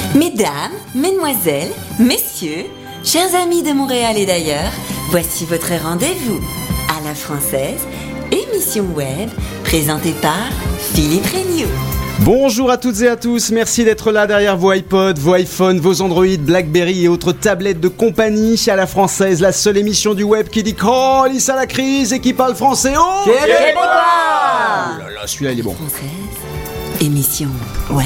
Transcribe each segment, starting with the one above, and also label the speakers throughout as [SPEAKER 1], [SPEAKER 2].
[SPEAKER 1] Mesdames, mesdemoiselles, messieurs, chers amis de Montréal et d'ailleurs, voici votre rendez-vous à la française, émission web présentée par Philippe Regnault.
[SPEAKER 2] Bonjour à toutes et à tous, merci d'être là derrière vos iPods, vos iPhones, vos Android, Blackberry et autres tablettes de compagnie. À la française, la seule émission du web qui dit colis à la crise et qui parle français au Québécois. Oh là là, celui-là il est bon.
[SPEAKER 1] Française, émission web.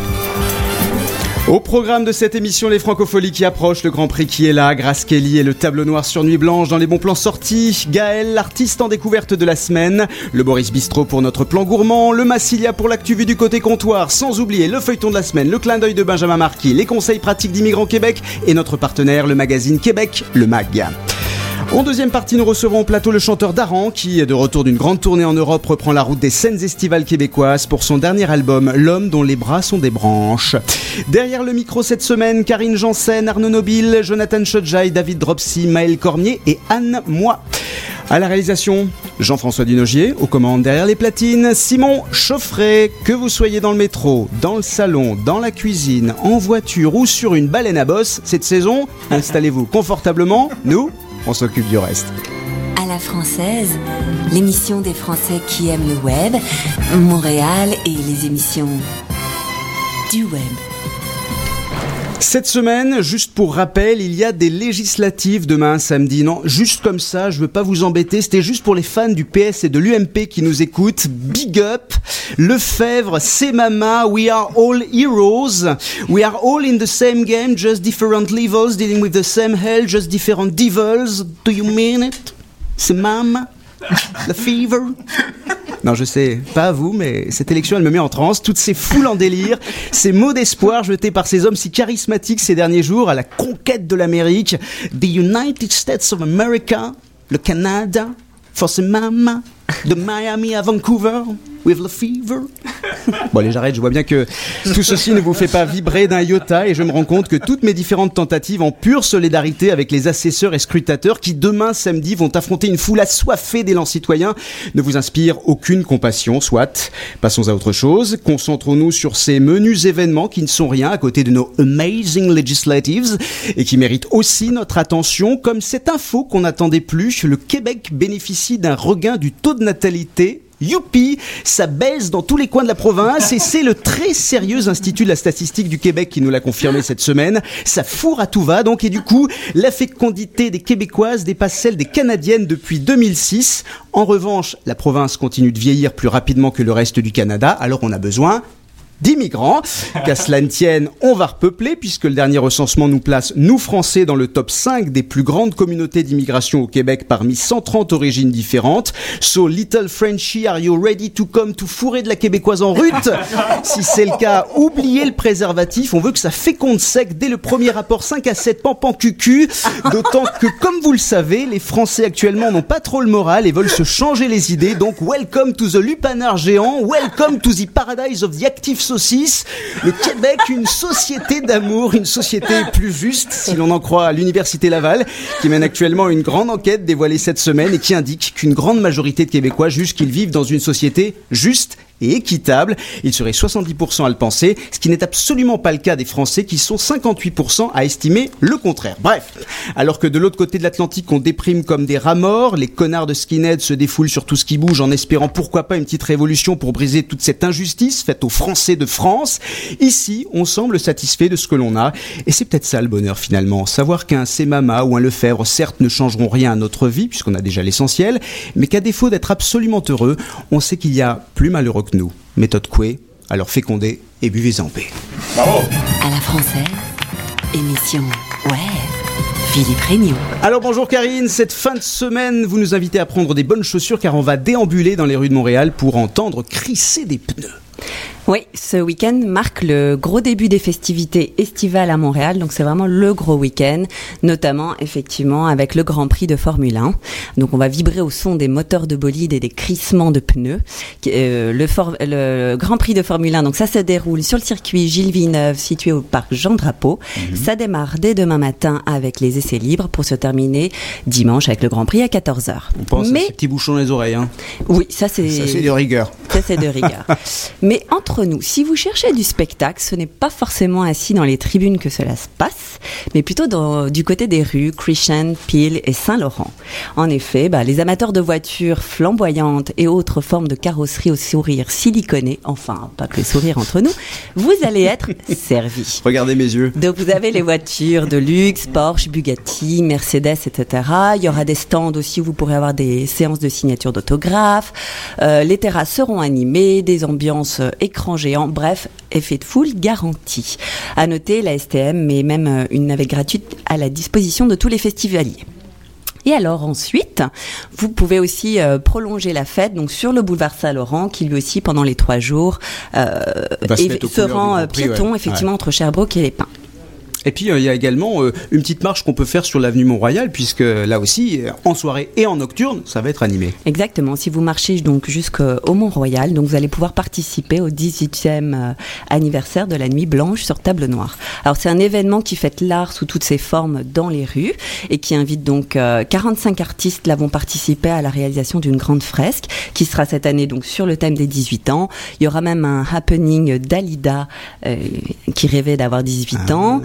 [SPEAKER 2] Au programme de cette émission, les francopholies qui approchent, le Grand Prix qui est là, Grace Kelly et le tableau noir sur Nuit Blanche dans les bons plans sortis, Gaël, l'artiste en découverte de la semaine, le Boris Bistro pour notre plan gourmand, le Massilia pour l'actu vue du côté comptoir, sans oublier le feuilleton de la semaine, le clin d'œil de Benjamin Marquis, les conseils pratiques d'Immigrants Québec et notre partenaire, le magazine Québec, le MAG. En deuxième partie, nous recevrons au plateau le chanteur Daran qui, de retour d'une grande tournée en Europe, reprend la route des scènes estivales québécoises pour son dernier album, L'homme dont les bras sont des branches. Derrière le micro cette semaine, Karine Janssen, Arnaud Nobile, Jonathan Chodjaï, David Dropsy, Maël Cormier et Anne Moi. À la réalisation, Jean-François Dunogier, aux commandes derrière les platines, Simon Chauffret. Que vous soyez dans le métro, dans le salon, dans la cuisine, en voiture ou sur une baleine à bosse, cette saison, installez-vous confortablement, nous, on s'occupe du reste.
[SPEAKER 1] À la française, l'émission des Français qui aiment le web, Montréal et les émissions du web.
[SPEAKER 2] Cette semaine, juste pour rappel, il y a des législatives demain samedi. Non, juste comme ça, je veux pas vous embêter, c'était juste pour les fans du PS et de l'UMP qui nous écoutent. Big up, Lefebvre, c'est Mama, we are all heroes. We are all in the same game, just different levels, dealing with the same hell, just different devils. Do you mean it? C'est Mama, Lefebvre. Non, je sais, pas à vous, mais cette élection, elle me met en transe. Toutes ces foules en délire, ces mots d'espoir jetés par ces hommes si charismatiques ces derniers jours à la conquête de l'Amérique. The United States of America, le Canada, for the mama, de Miami à Vancouver, with the fever. Bon, allez, j'arrête, je vois bien que tout ceci ne vous fait pas vibrer d'un iota et je me rends compte que toutes mes différentes tentatives en pure solidarité avec les assesseurs et scrutateurs qui demain samedi vont affronter une foule assoiffée d'élan citoyen ne vous inspirent aucune compassion, soit. Passons à autre chose, concentrons-nous sur ces menus événements qui ne sont rien à côté de nos amazing legislatives et qui méritent aussi notre attention, comme cette info qu'on n'attendait plus, le Québec bénéficie d'un regain du taux de natalité. Youpi, ça baisse dans tous les coins de la province et c'est le très sérieux Institut de la statistique du Québec qui nous l'a confirmé cette semaine. Ça fourre à tout va donc et du coup, la fécondité des Québécoises dépasse celle des Canadiennes depuis 2006. En revanche, la province continue de vieillir plus rapidement que le reste du Canada, alors on a besoin d'immigrants. Qu'à cela ne tienne, on va repeupler puisque le dernier recensement nous place, nous Français, dans le top 5 des plus grandes communautés d'immigration au Québec parmi 130 origines différentes. So, little Frenchie, are you ready to come to fourrer de la québécoise en rut? Si c'est le cas, oubliez le préservatif. On veut que ça féconde sec dès le premier rapport 5 à 7 pampan cucu. D'autant que, comme vous le savez, les Français actuellement n'ont pas trop le moral et veulent se changer les idées. Donc, welcome to the lupanar géant. Welcome to the paradise of the active saucisse. Le Québec, une société d'amour, une société plus juste, si l'on en croit à l'Université Laval, qui mène actuellement une grande enquête dévoilée cette semaine et qui indique qu'une grande majorité de Québécois jugent qu'ils vivent dans une société juste et équitable. Il serait 70% à le penser, ce qui n'est absolument pas le cas des Français qui sont 58% à estimer le contraire. Bref, alors que de l'autre côté de l'Atlantique on déprime comme des rats morts, les connards de skinheads se défoulent sur tout ce qui bouge en espérant pourquoi pas une petite révolution pour briser toute cette injustice faite aux Français de France. Ici, on semble satisfait de ce que l'on a et c'est peut-être ça le bonheur finalement, savoir qu'un Semama ou un Lefebvre certes ne changeront rien à notre vie puisqu'on a déjà l'essentiel, mais qu'à défaut d'être absolument heureux, on sait qu'il y a plus malheureux que nous. Méthode Coué, alors fécondez et buvez en paix.
[SPEAKER 3] Bravo.
[SPEAKER 1] À la française, émission web, Philippe Regnault.
[SPEAKER 2] Alors bonjour Karine, cette fin de semaine, vous nous invitez à prendre des bonnes chaussures car on va déambuler dans les rues de Montréal pour entendre crisser des pneus.
[SPEAKER 4] Oui, ce week-end marque le gros début des festivités estivales à Montréal, donc c'est vraiment le gros week-end, notamment effectivement avec le Grand Prix de Formule 1. Donc on va vibrer au son des moteurs de bolide et des crissements de pneus. Le Grand Prix de Formule 1, donc ça se déroule sur le circuit Gilles Villeneuve, situé au parc Jean Drapeau. Ça démarre dès demain matin avec les essais libres pour se terminer dimanche avec le Grand Prix à 14h.
[SPEAKER 2] On pense à ces petits bouchons dans les oreilles. Hein.
[SPEAKER 4] Oui, ça c'est
[SPEAKER 2] de rigueur.
[SPEAKER 4] Ça c'est de rigueur. Mais entre entre nous, si vous cherchez du spectacle, ce n'est pas forcément assis dans les tribunes que cela se passe, mais plutôt du côté des rues Cruchent, Peel et Saint-Laurent. En effet, les amateurs de voitures flamboyantes et autres formes de carrosserie au sourire siliconé, enfin, pas que les sourires entre nous, vous allez être servis.
[SPEAKER 2] Regardez mes yeux.
[SPEAKER 4] Donc vous avez les voitures de luxe, Porsche, Bugatti, Mercedes, etc. Il y aura des stands aussi où vous pourrez avoir des séances de signature d'autographes. Les terrasses seront animées, des ambiances écran géant, bref, effet de foule garanti. À noter, la STM met même une navette gratuite à la disposition de tous les festivaliers. Et alors ensuite, vous pouvez aussi prolonger la fête donc sur le boulevard Saint-Laurent, qui lui aussi pendant les 3 jours se rend piéton effectivement entre Sherbrooke et les Pins.
[SPEAKER 2] Et puis il y a également une petite marche qu'on peut faire sur l'avenue Mont-Royal, puisque là aussi, en soirée et en nocturne, ça va être animé.
[SPEAKER 4] Exactement. Si vous marchez donc jusqu'au Mont-Royal, donc vous allez pouvoir participer au 18e anniversaire de la Nuit Blanche sur table noire. Alors c'est un événement qui fête l'art sous toutes ses formes dans les rues et qui invite donc 45 artistes là vont participer à la réalisation d'une grande fresque qui sera cette année donc sur le thème des 18 ans. Il y aura même un happening Dalida qui rêvait d'avoir 18 ans.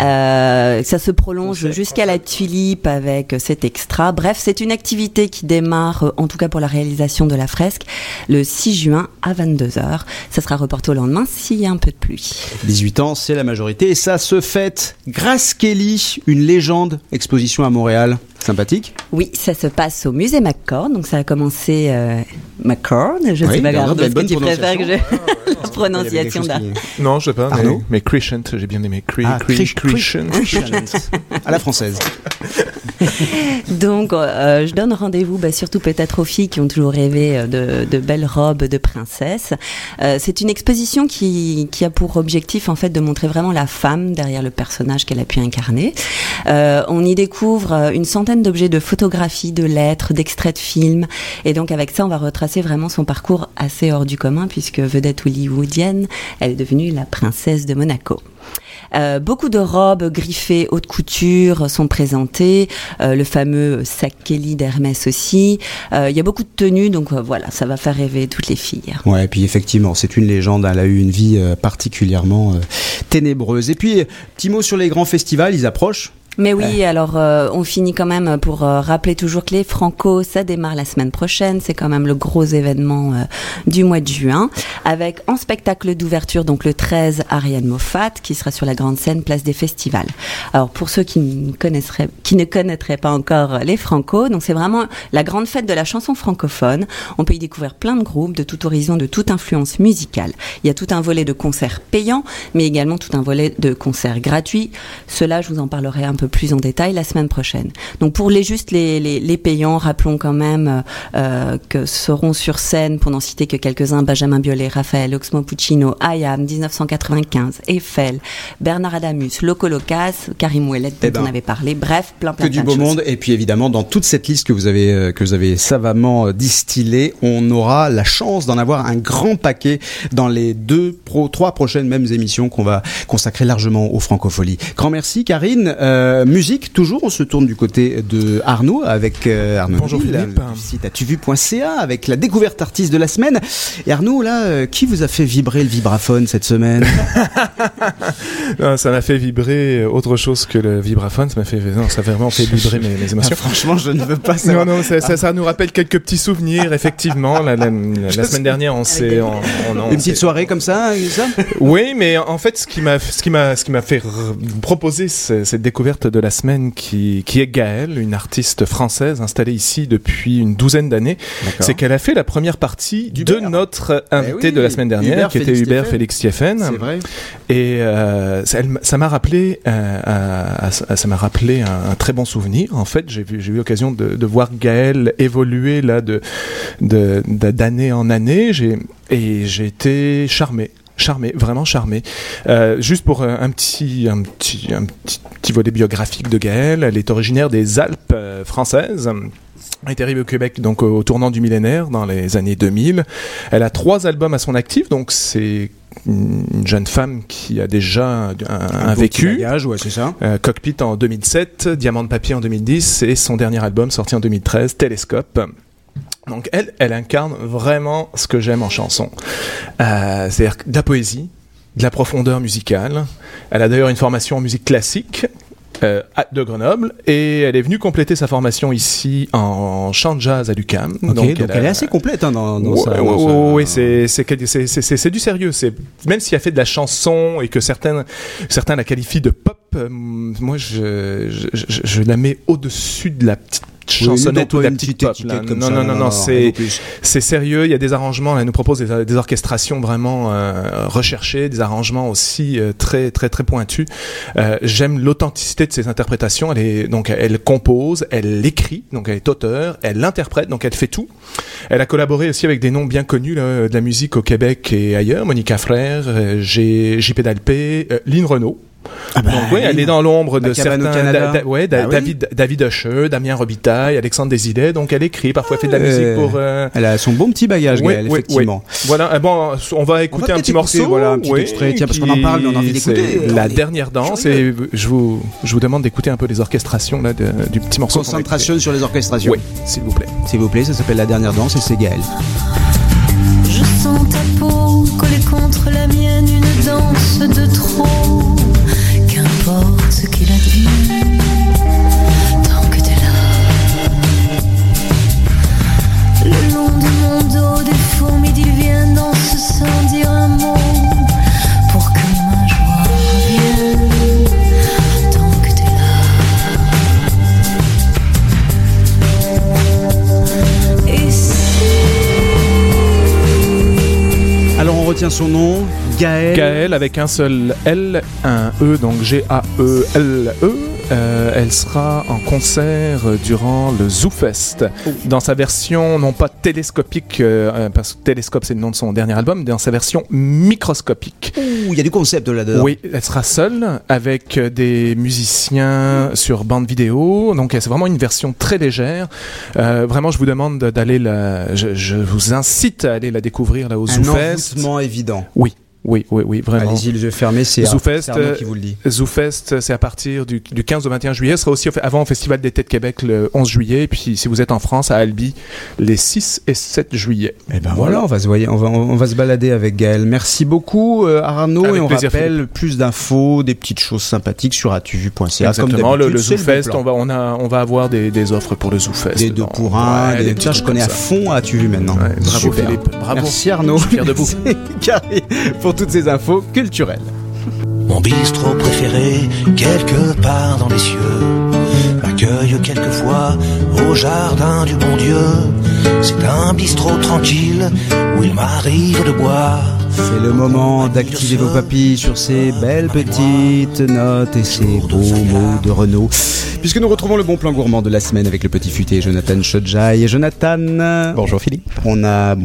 [SPEAKER 4] Ça se prolonge jusqu'à la Tulipe avec cet extra. Bref, c'est une activité qui démarre, en tout cas pour la réalisation de la fresque, le 6 juin à 22h. Ça sera reporté au lendemain s'il y a un peu de pluie.
[SPEAKER 2] 18 ans, c'est la majorité et ça se fête. Grace Kelly, une légende, exposition à Montréal. Sympathique.
[SPEAKER 4] Oui, ça se passe au musée McCord. Donc ça a commencé McCord. Je ne sais pas Gardo, est-ce que tu préfères que je la prononciation d'Arnaud.
[SPEAKER 3] Non, je sais pas. Mais Cruchent, j'ai bien aimé. Cruchent.
[SPEAKER 2] À la française.
[SPEAKER 4] Donc, je donne rendez-vous, surtout peut-être aux filles qui ont toujours rêvé de belles robes de princesse. C'est une exposition qui a pour objectif en fait de montrer vraiment la femme derrière le personnage qu'elle a pu incarner. On y découvre une centaine d'objets de photographie, de lettres, d'extraits de films. Et donc avec ça, on va retracer vraiment son parcours assez hors du commun puisque vedette hollywoodienne, elle est devenue la princesse de Monaco. Beaucoup de robes griffées haute couture sont présentées, le fameux sac Kelly d'Hermès aussi. Il y a beaucoup de tenues, donc voilà, ça va faire rêver toutes les filles.
[SPEAKER 2] Ouais, et puis effectivement, c'est une légende, elle a eu une vie particulièrement ténébreuse. Et puis, petit mot sur les grands festivals, ils approchent.
[SPEAKER 4] Mais oui, alors on finit quand même pour rappeler toujours que les Franco, ça démarre la semaine prochaine. C'est quand même le gros événement du mois de juin. Avec en spectacle d'ouverture, donc le 13, Ariane Moffat, qui sera sur la grande scène Place des Festivals. Alors pour ceux qui ne connaîtraient pas encore les Franco, donc c'est vraiment la grande fête de la chanson francophone. On peut y découvrir plein de groupes de tout horizon, de toute influence musicale. Il y a tout un volet de concerts payants, mais également tout un volet de concerts gratuits. Cela, je vous en parlerai un peu plus en détail la semaine prochaine. Donc pour les payants, rappelons quand même que seront sur scène, pour n'en citer que quelques-uns, Benjamin Biolay, Raphaël, Oxmo Puccino, IAM, 1995, Eiffel, Bernard Adamus, Loco Locas, Karim Ouellet, dont on avait parlé, bref, plein
[SPEAKER 2] que du beau monde. Et puis évidemment, dans toute cette liste que vous avez savamment distillée, on aura la chance d'en avoir un grand paquet dans les 3 prochaines mêmes émissions qu'on va consacrer largement aux Francopholies. Grand merci Karine. Musique, toujours, on se tourne du côté de Arnaud avec Arnaud.
[SPEAKER 3] Bonjour Philippe.
[SPEAKER 2] Du site atuvu.ca avec la découverte artiste de la semaine. Et Arnaud, là, qui vous a fait vibrer le vibraphone cette semaine?
[SPEAKER 3] Non, ça m'a fait vibrer autre chose que le vibraphone. Ça a vraiment fait vibrer mes émotions.
[SPEAKER 2] Franchement, je ne veux pas savoir.
[SPEAKER 3] Non, ça nous rappelle quelques petits souvenirs, effectivement. La semaine dernière, on s'est...
[SPEAKER 2] Une petite soirée comme ça,
[SPEAKER 3] Oui, mais en fait, ce qui m'a fait proposer cette découverte de la semaine qui est Gaëlle, une artiste française installée ici depuis une douzaine d'années. D'accord. C'est qu'elle a fait la première partie de notre invité de la semaine dernière, qui était Hubert Félix Thieffen.
[SPEAKER 2] C'est vrai.
[SPEAKER 3] Et ça m'a rappelé un très bon souvenir. En fait, j'ai eu l'occasion de voir Gaëlle évoluer là d'année en année. J'ai été charmé, vraiment charmé. Juste pour un petit volet biographique de Gaëlle, elle est originaire des Alpes françaises. Elle est arrivée au Québec donc au tournant du millénaire dans les années 2000. Elle a 3 albums à son actif, donc c'est une jeune femme qui a déjà un vécu.
[SPEAKER 2] Bagage, ouais, c'est ça.
[SPEAKER 3] Cockpit en 2007, Diamant de papier en 2010 et son dernier album sorti en 2013, Télescope. Donc elle incarne vraiment ce que j'aime en chanson. C'est-à-dire de la poésie, de la profondeur musicale. Elle a d'ailleurs une formation en musique classique de Grenoble, et elle est venue compléter sa formation ici en chant de jazz à l'UQAM.
[SPEAKER 2] Okay, donc elle est assez complète dans sa...
[SPEAKER 3] Oui, c'est du sérieux. Même si elle fait de la chanson et que certains la qualifient de pop, moi je la mets au-dessus de la petite chansonnette ou de la petite pop. Non, c'est sérieux. Il y a des arrangements. Elle nous propose des orchestrations vraiment recherchées, des arrangements aussi très très très pointus. J'aime l'authenticité de ses interprétations. Elle compose, elle écrit, donc elle est auteure, elle interprète, donc elle fait tout. Elle a collaboré aussi avec des noms bien connus de la musique au Québec et ailleurs. Monica Frère, JP Dalpé, Lynn Renaud. Donc oui, elle est dans l'ombre de certains David Usher, Damien Robitaille, Alexandre Desilets, donc elle écrit, parfois elle fait de la musique pour
[SPEAKER 2] elle a son bon petit bagage, Gaëlle, effectivement.
[SPEAKER 3] Voilà, on va écouter un petit morceau,
[SPEAKER 2] un petit extrait, tiens, parce qu'on en parle, mais on a envie d'écouter.
[SPEAKER 3] La dernière danse, et je vous demande d'écouter un peu les orchestrations là, du petit morceau.
[SPEAKER 2] Concentration sur les orchestrations.
[SPEAKER 3] Oui, s'il vous plaît.
[SPEAKER 2] S'il vous plaît, ça s'appelle La dernière danse et c'est Gaëlle.
[SPEAKER 5] Je sens ta peau collée contre la mienne, une danse de trop. Qu'importe ce qu'il advienne, tant que t'es là. Le long de mon dos, des fourmis viennent dansent sans dire un mot, pour que ma joie revienne, tant que t'es là. Et si...
[SPEAKER 2] Alors on retient son nom, Gaëlle.
[SPEAKER 3] Gaëlle avec un seul L, un E, donc G-A-E-L-E. Elle sera en concert durant le ZooFest, dans sa version non pas télescopique, parce que Télescope c'est le nom de son dernier album, mais dans sa version microscopique.
[SPEAKER 2] Il y a du concept là-dedans.
[SPEAKER 3] Oui, elle sera seule avec des musiciens sur bande vidéo, donc c'est vraiment une version très légère. Vraiment, je vous demande d'aller je vous incite à aller la découvrir là au ZooFest.
[SPEAKER 2] Un envoûtement évident.
[SPEAKER 3] Oui, vraiment.
[SPEAKER 2] Allez-y, les yeux fermés, c'est Arnaud qui vous le dit.
[SPEAKER 3] ZooFest, c'est à partir du 15 au 21 juillet. Ce sera aussi avant au Festival d'été de Québec le 11 juillet. Et puis, si vous êtes en France, à Albi, les 6 et 7 juillet.
[SPEAKER 2] Et ben voilà, on va se balader avec Gaëlle. Merci beaucoup, Arnaud. Avec et on plaisir, rappelle Philippe. Plus d'infos, des petites choses sympathiques sur atuvu.ca.
[SPEAKER 3] Exactement, le ZooFest, on va avoir des offres pour le ZooFest.
[SPEAKER 2] Des 2 pour 1. Tiens, je connais à fond Atuvu maintenant.
[SPEAKER 3] Ouais, bravo
[SPEAKER 2] super.
[SPEAKER 3] Philippe, bravo.
[SPEAKER 2] Merci Arnaud.
[SPEAKER 3] Je suis fier de vous.
[SPEAKER 2] Carré pour toutes ces infos culturelles.
[SPEAKER 6] Mon bistrot préféré, quelque part dans les cieux, m'accueille quelquefois au jardin du bon Dieu. C'est un bistrot tranquille où il m'arrive de boire.
[SPEAKER 2] C'est le moment d'activer vos papilles sur ces belles petites notes et ces beaux mots de Renaud. Puisque nous retrouvons le bon plan gourmand de la semaine avec le petit futé Jonathan Chodjaï. Jonathan.
[SPEAKER 7] Bonjour Philippe.
[SPEAKER 2] On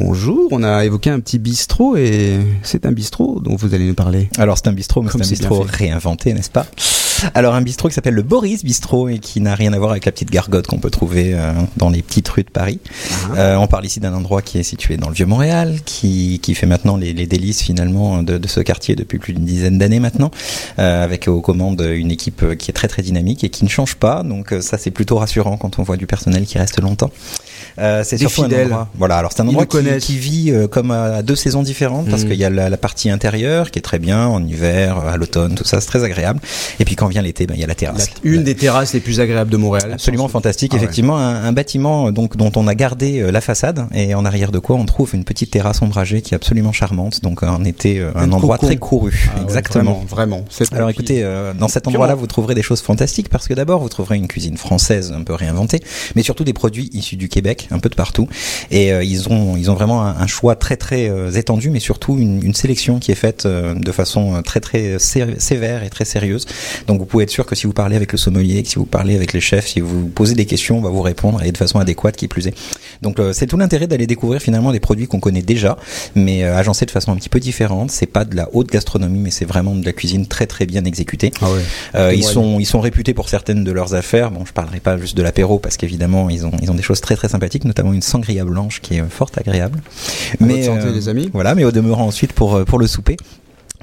[SPEAKER 2] a évoqué un petit bistrot et c'est un bistrot dont vous allez nous parler.
[SPEAKER 7] Alors c'est un bistrot, mais c'est un bistrot réinventé, n'est-ce pas ? Alors un bistrot qui s'appelle le Boris Bistrot et qui n'a rien à voir avec la petite gargote qu'on peut trouver dans les petites rues de Paris. On parle ici d'un endroit qui est situé dans le Vieux-Montréal, qui fait maintenant les délices finalement de ce quartier depuis plus d'une dizaine d'années maintenant, avec aux commandes une équipe qui est très très dynamique et qui ne change pas. Donc ça c'est plutôt rassurant quand on voit du personnel qui reste longtemps. C'est surtout fidèles. Un endroit. Voilà, alors c'est un endroit qui vit comme à 2 saisons différentes parce qu'il y a la partie intérieure qui est très bien en hiver, à l'automne, tout ça, c'est très agréable. Et puis quand vient l'été, il y a la terrasse.
[SPEAKER 2] Une des terrasses les plus agréables de Montréal.
[SPEAKER 7] Absolument fantastique, effectivement, un bâtiment donc dont on a gardé la façade et en arrière de quoi on trouve une petite terrasse ombragée qui est absolument charmante. Donc en été, un endroit très couru. Exactement.
[SPEAKER 2] Ouais, vraiment.
[SPEAKER 7] Alors écoutez, dans cet endroit-là, vous trouverez des choses fantastiques parce que d'abord vous trouverez une cuisine française un peu réinventée, mais surtout des produits issus du Québec, un peu de partout. Et ils ont vraiment un choix très très étendu, mais surtout une sélection qui est faite de façon très très sévère et très sérieuse. Donc vous pouvez être sûr que si vous parlez avec le sommelier, que si vous parlez avec les chefs, si vous posez des questions, on va vous répondre et de façon adéquate qui plus est. Donc c'est tout l'intérêt d'aller découvrir finalement des produits qu'on connaît déjà, mais agencés de façon un petit peu différente. C'est pas de la haute gastronomie, mais c'est vraiment de la cuisine très très bien exécutée. Ils sont réputés pour certaines de leurs affaires. Bon, je parlerai pas juste de l'apéro parce qu'évidemment ils ont des choses très très sympathiques, notamment une sangria blanche qui est fort agréable.
[SPEAKER 2] Mais santé, les amis.
[SPEAKER 7] Voilà, mais au demeurant ensuite pour le souper.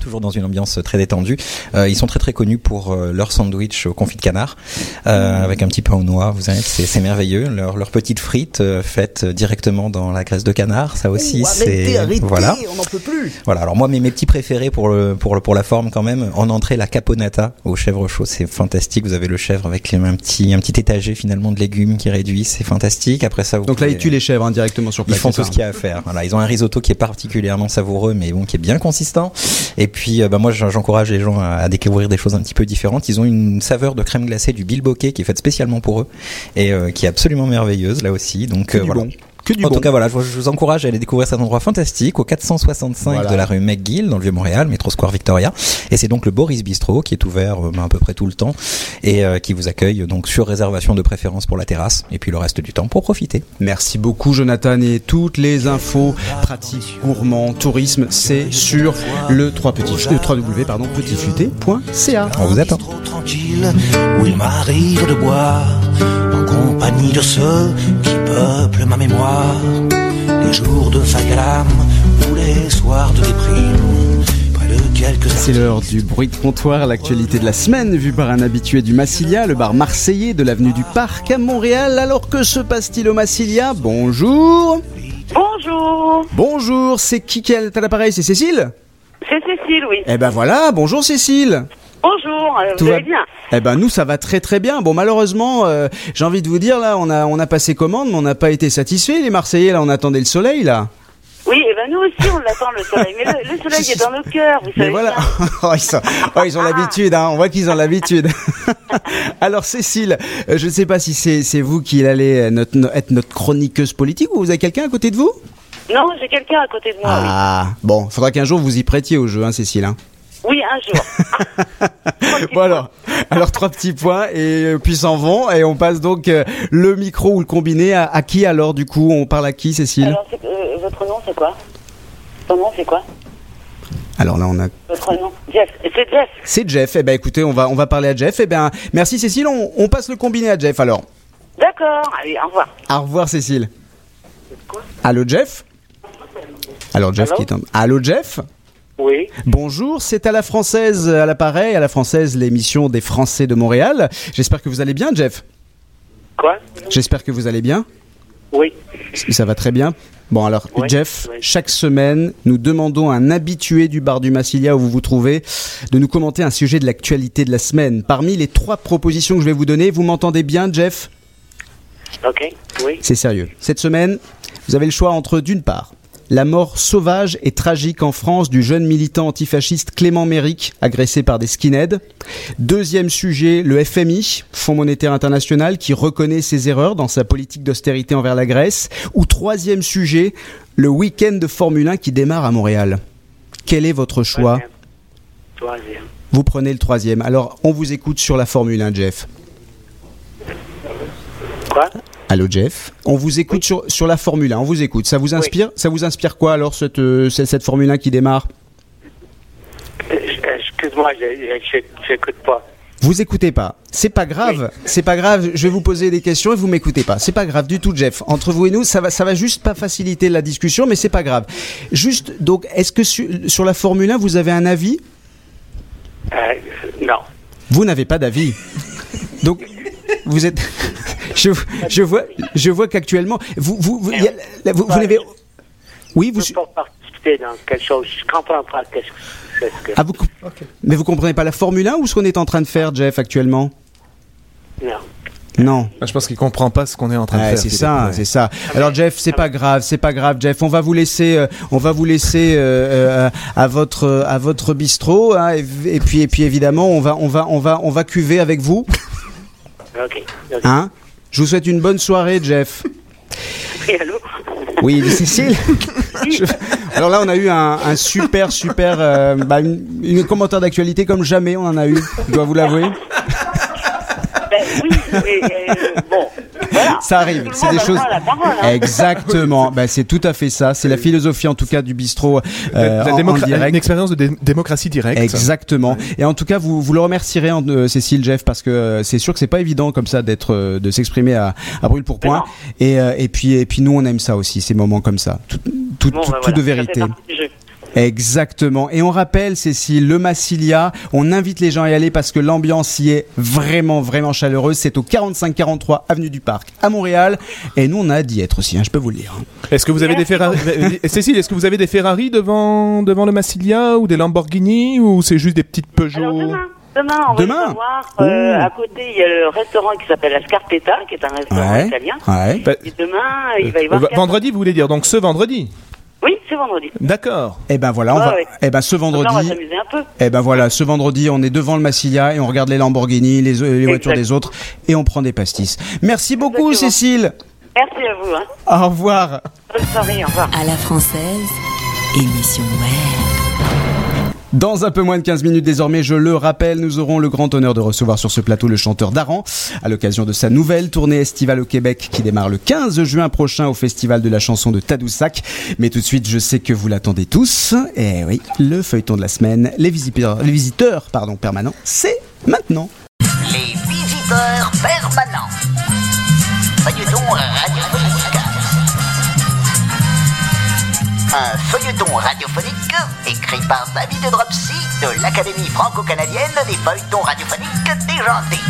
[SPEAKER 7] toujours dans une ambiance très détendue. Ils sont très très connus pour leur sandwich au confit de canard avec un petit pain aux noix. Vous savez, c'est merveilleux. Leurs petites frites faites directement dans la graisse de canard, ça aussi
[SPEAKER 2] arrêtez,
[SPEAKER 7] voilà.
[SPEAKER 2] On n'en peut plus.
[SPEAKER 7] Voilà. Alors moi, mes petits préférés pour la forme quand même. En entrée, la caponata au chèvre chaud, c'est fantastique. Vous avez le chèvre avec un petit étagé finalement de légumes qui réduit, c'est fantastique. Après ça,
[SPEAKER 2] donc là, ils tuent les chèvres directement sur place.
[SPEAKER 7] Ils font tout ce qu'il y a à faire. Voilà, ils ont un risotto qui est particulièrement savoureux, mais bon, qui est bien consistant. Et puis, moi, j'encourage les gens à découvrir des choses un petit peu différentes. Ils ont une saveur de crème glacée du bilboquet qui est faite spécialement pour eux et qui est absolument merveilleuse là aussi. Donc voilà. En tout cas, voilà, je vous encourage à aller découvrir cet endroit fantastique au 465 de la rue McGill dans le Vieux-Montréal, métro Square Victoria. Et c'est donc le Boris Bistro qui est ouvert à peu près tout le temps et qui vous accueille donc sur réservation de préférence pour la terrasse et puis le reste du temps pour profiter.
[SPEAKER 2] Merci beaucoup Jonathan, et toutes les infos pratiques, gourmands, tourisme, c'est sur le www.petitfuté.ca.
[SPEAKER 7] On vous attend.
[SPEAKER 6] Tranquille, où il m'arrive de boire en compagnie de ceux qui peuplent ma mémoire. Les jours de vague à l'âme ou les soirs de déprime. Près de quelques...
[SPEAKER 2] C'est l'heure du bruit de comptoir, l'actualité de la semaine vue par un habitué du Massilia, le bar marseillais de l'avenue du Parc à Montréal. Alors que se passe-t-il au Massilia? Bonjour.
[SPEAKER 8] Bonjour.
[SPEAKER 2] Bonjour, c'est qui est à l'appareil? C'est Cécile?
[SPEAKER 8] C'est Cécile, oui.
[SPEAKER 2] Eh ben voilà, bonjour Cécile.
[SPEAKER 8] Bonjour, vous allez bien?
[SPEAKER 2] Eh ben nous ça va très très bien. Bon malheureusement, j'ai envie de vous dire là, on a passé commande, mais on n'a pas été satisfait. Les Marseillais là, on attendait le soleil là.
[SPEAKER 8] Oui, et ben nous aussi on l'attend le soleil, mais le soleil est dans nos cœurs, vous savez.
[SPEAKER 2] Mais voilà, ils ont l'habitude, hein. On voit qu'ils ont l'habitude. Alors Cécile, je ne sais pas si c'est vous qui allez être notre chroniqueuse politique ou vous avez quelqu'un à côté de vous?
[SPEAKER 8] Non, j'ai quelqu'un à côté de moi.
[SPEAKER 2] Ah
[SPEAKER 8] oui.
[SPEAKER 2] Bon, faudra qu'un jour vous y prêtiez au jeu, hein, Cécile. Hein.
[SPEAKER 8] Oui, un jour.
[SPEAKER 2] Bon alors 3 petits points et puis s'en vont et on passe donc le micro ou le combiné à qui alors du coup? On parle à qui Cécile?
[SPEAKER 8] Alors votre nom c'est quoi? Ton nom c'est quoi?
[SPEAKER 2] Alors là on a...
[SPEAKER 8] Votre nom? Jeff. C'est Jeff.
[SPEAKER 2] C'est Jeff. Eh ben écoutez, on va parler à Jeff. Eh ben merci Cécile, on passe le combiné à Jeff alors.
[SPEAKER 8] D'accord, allez, au revoir.
[SPEAKER 2] Au revoir Cécile. Allô Jeff? Alors Jeff qui est en... Allô Jeff?
[SPEAKER 8] Oui.
[SPEAKER 2] Bonjour, c'est à la Française à l'appareil, à la Française, l'émission des Français de Montréal. J'espère que vous allez bien, Jeff.
[SPEAKER 8] Quoi?
[SPEAKER 2] J'espère que vous allez bien.
[SPEAKER 8] Oui.
[SPEAKER 2] Ça va très bien. Bon alors,
[SPEAKER 8] oui,
[SPEAKER 2] Jeff,
[SPEAKER 8] oui.
[SPEAKER 2] Chaque semaine, nous demandons à un habitué du bar du Massilia où vous vous trouvez de nous commenter un sujet de l'actualité de la semaine. Parmi les 3 propositions que je vais vous donner, vous m'entendez bien, Jeff?
[SPEAKER 8] Ok, oui.
[SPEAKER 2] C'est sérieux. Cette semaine, vous avez le choix entre, d'une part, la mort sauvage et tragique en France du jeune militant antifasciste Clément Méric, agressé par des skinheads. Deuxième sujet, le FMI, Fonds monétaire international, qui reconnaît ses erreurs dans sa politique d'austérité envers la Grèce. Ou troisième sujet, le week-end de Formule 1 qui démarre à Montréal. Quel est votre choix?
[SPEAKER 8] Troisième.
[SPEAKER 2] Vous prenez le troisième. Alors, on vous écoute sur la Formule 1, Jeff.
[SPEAKER 8] Quoi?
[SPEAKER 2] Allô Jeff, on vous écoute sur la Formule 1, on vous écoute. Ça vous inspire? Oui. Ça vous inspire quoi alors cette Formule 1 qui démarre?
[SPEAKER 8] Excuse-moi, j'écoute pas.
[SPEAKER 2] Vous écoutez pas? C'est pas grave, oui. C'est pas grave. Je vais vous poser des questions et vous m'écoutez pas. C'est pas grave du tout, Jeff. Entre vous et nous, ça va juste pas faciliter la discussion, mais c'est pas grave. Juste, donc, est-ce que sur la Formule 1, vous avez un avis?
[SPEAKER 8] Non.
[SPEAKER 2] Vous n'avez pas d'avis. Donc, vous êtes... Je vois qu'actuellement vous n'avez... Oui, vous...
[SPEAKER 8] Je peux pas participer dans quelque chose. Je comprends pas qu'est-ce que...
[SPEAKER 2] Ah, okay. Mais vous comprenez pas la Formule 1 ou ce qu'on est en train de faire, Jeff, actuellement? Non.
[SPEAKER 3] Je pense qu'il comprend pas ce qu'on est en train de faire.
[SPEAKER 2] C'est ça. Alors Jeff, c'est pas grave, Jeff. On va vous laisser à votre bistrot, hein, et puis évidemment, on va cuver avec vous.
[SPEAKER 8] Ok.
[SPEAKER 2] Hein? Je vous souhaite une bonne soirée, Jeff.
[SPEAKER 8] Oui, allô?
[SPEAKER 2] Oui, Cécile. Alors là, on a eu un super, une commentaire d'actualité comme jamais on en a eu. Je dois vous l'avouer.
[SPEAKER 8] Oui, mais bon, voilà.
[SPEAKER 2] Ça arrive, c'est des choses. Exactement. C'est tout à fait ça. C'est la philosophie en tout cas du bistrot en direct.
[SPEAKER 3] Une expérience de démocratie directe.
[SPEAKER 2] Exactement. Et en tout cas, vous le remercierez, Cécile, Jeff, parce que c'est sûr que c'est pas évident comme ça de s'exprimer à brûle pour point. Et puis nous, on aime ça aussi, ces moments comme ça, tout de vérité. Exactement. Et on rappelle, Cécile, le Massilia, on invite les gens à y aller parce que l'ambiance y est vraiment, vraiment chaleureuse. C'est au 45-43 avenue du Parc à Montréal. Et nous, on a hâte d'y être aussi, je peux vous le dire.
[SPEAKER 3] Est-ce que vous avez des Ferrari Cécile, est-ce que vous avez des Ferrari devant le Massilia ou des Lamborghini ou c'est juste des petites Peugeot?
[SPEAKER 8] Alors demain, on va le savoir. À côté, il y a le restaurant qui s'appelle la Scarpetta, qui est un restaurant italien.
[SPEAKER 2] Ouais.
[SPEAKER 8] Et demain, il va y avoir...
[SPEAKER 3] Vendredi, vous voulez dire, donc ce vendredi?
[SPEAKER 8] Oui, c'est vendredi.
[SPEAKER 3] D'accord.
[SPEAKER 2] Et ben voilà, ce vendredi.
[SPEAKER 8] Donc là, on va s'amuser un peu.
[SPEAKER 2] Et ben voilà, ce vendredi, on est devant le Massilia et on regarde les Lamborghini, les voitures des autres et on prend des pastis. Merci beaucoup, Cécile.
[SPEAKER 8] Merci à vous.
[SPEAKER 2] Au revoir.
[SPEAKER 8] Bonne soirée, au revoir.
[SPEAKER 1] À la française, émission web.
[SPEAKER 2] Dans un peu moins de 15 minutes désormais, je le rappelle, nous aurons le grand honneur de recevoir sur ce plateau le chanteur Daran à l'occasion de sa nouvelle tournée estivale au Québec qui démarre le 15 juin prochain au Festival de la chanson de Tadoussac. Mais tout de suite, je sais que vous l'attendez tous. Et oui, le feuilleton de la semaine, les visiteurs permanents, c'est maintenant.
[SPEAKER 9] Les visiteurs permanents. Feuilleton radiophonique. Un feuilleton radiophonique écrit par David Dropsy de l'Académie franco-canadienne des feuilletons radiophoniques déjantés.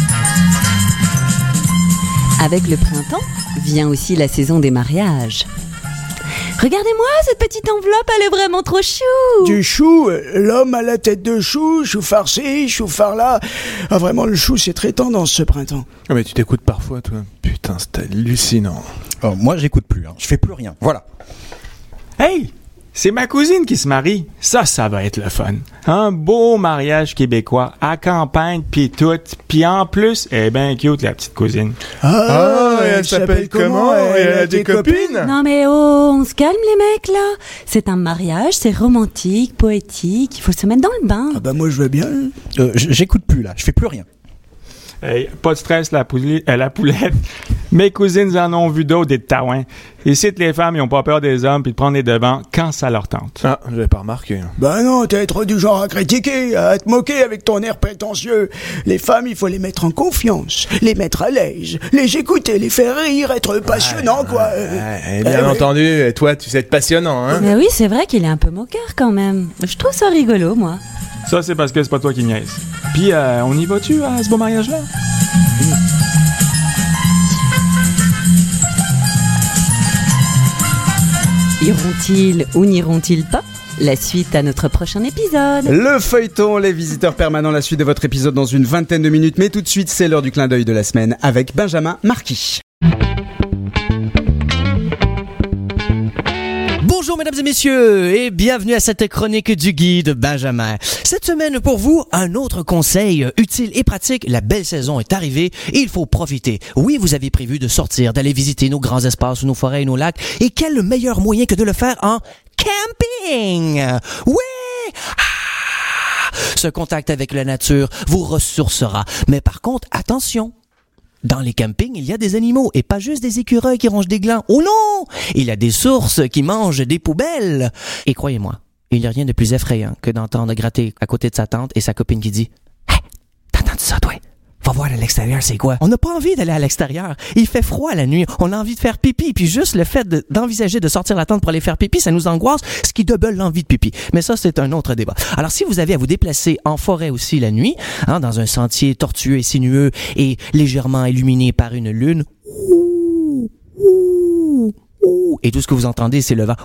[SPEAKER 4] Avec le printemps vient aussi la saison des mariages. Regardez-moi, cette petite enveloppe, elle est vraiment trop chou.
[SPEAKER 10] Du chou, l'homme à la tête de chou, chou farci, chou farla. Ah vraiment, le chou, c'est très tendance ce printemps.
[SPEAKER 3] Ah mais tu t'écoutes parfois, toi. Putain, c'est hallucinant.
[SPEAKER 7] Alors, moi, j'écoute plus. Je fais plus rien. Voilà.
[SPEAKER 11] Hey, c'est ma cousine qui se marie. Ça va être le fun. Un beau mariage québécois, à campagne, pis tout. Pis en plus, elle est bien cute, la petite cousine.
[SPEAKER 3] Elle s'appelle comment? Elle a des copines?
[SPEAKER 4] Non mais on se calme les mecs là. C'est un mariage, c'est romantique, poétique, il faut se mettre dans le bain.
[SPEAKER 10] Ah bah moi je veux bien.
[SPEAKER 7] J'écoute plus là, je fais plus rien.
[SPEAKER 11] Hey, pas de stress, la poulette. Mes cousines en ont vu d'autres des taouins. Ici, les femmes, ils ont pas peur des hommes puis de prendre les devants quand ça leur tente.
[SPEAKER 3] Ah, j'avais pas remarqué.
[SPEAKER 10] Bah non, t'es trop du genre à critiquer, à te moquer avec ton air prétentieux. Les femmes, il faut les mettre en confiance, les mettre à l'aise, les écouter, les faire rire, être passionnant, quoi.
[SPEAKER 3] Bien entendu, et toi, tu sais être passionnant, hein?
[SPEAKER 4] Mais oui, c'est vrai qu'il est un peu moqueur quand même. Je trouve ça rigolo, moi.
[SPEAKER 11] Ça, c'est parce que c'est pas toi qui niaises. Puis, on y va-tu à ce beau mariage-là?
[SPEAKER 4] Iront-ils ou n'iront-ils pas? La suite à notre prochain épisode.
[SPEAKER 2] Le feuilleton, les visiteurs permanents, la suite de votre épisode dans une vingtaine de minutes. Mais tout de suite, c'est l'heure du clin d'œil de la semaine avec Benjamin Marquis.
[SPEAKER 12] Bonjour mesdames et messieurs et bienvenue à cette chronique du guide Benjamin. Cette semaine pour vous, un autre conseil utile et pratique. La belle saison est arrivée et il faut profiter. Oui, vous avez prévu de sortir, d'aller visiter nos grands espaces, nos forêts et nos lacs. Et quel meilleur moyen que de le faire en camping? Oui! Ce contact avec la nature vous ressourcera. Mais par contre, attention! Dans les campings, il y a des animaux, et pas juste des écureuils qui rongent des glands. Oh non! Il y a des sources qui mangent des poubelles. Et croyez-moi, il n'y a rien de plus effrayant que d'entendre gratter à côté de sa tante et sa copine qui dit « Hey, t'as entendu ça, toi? Va voir à l'extérieur, c'est quoi? » On n'a pas envie d'aller à l'extérieur. Il fait froid la nuit. On a envie de faire pipi. Puis juste le fait d'envisager de sortir la tente pour aller faire pipi, ça nous angoisse, ce qui double l'envie de pipi. Mais ça, c'est un autre débat. Alors, si vous avez à vous déplacer en forêt aussi la nuit, dans un sentier tortueux et sinueux et légèrement illuminé par une lune, et tout ce que vous entendez, c'est le vent.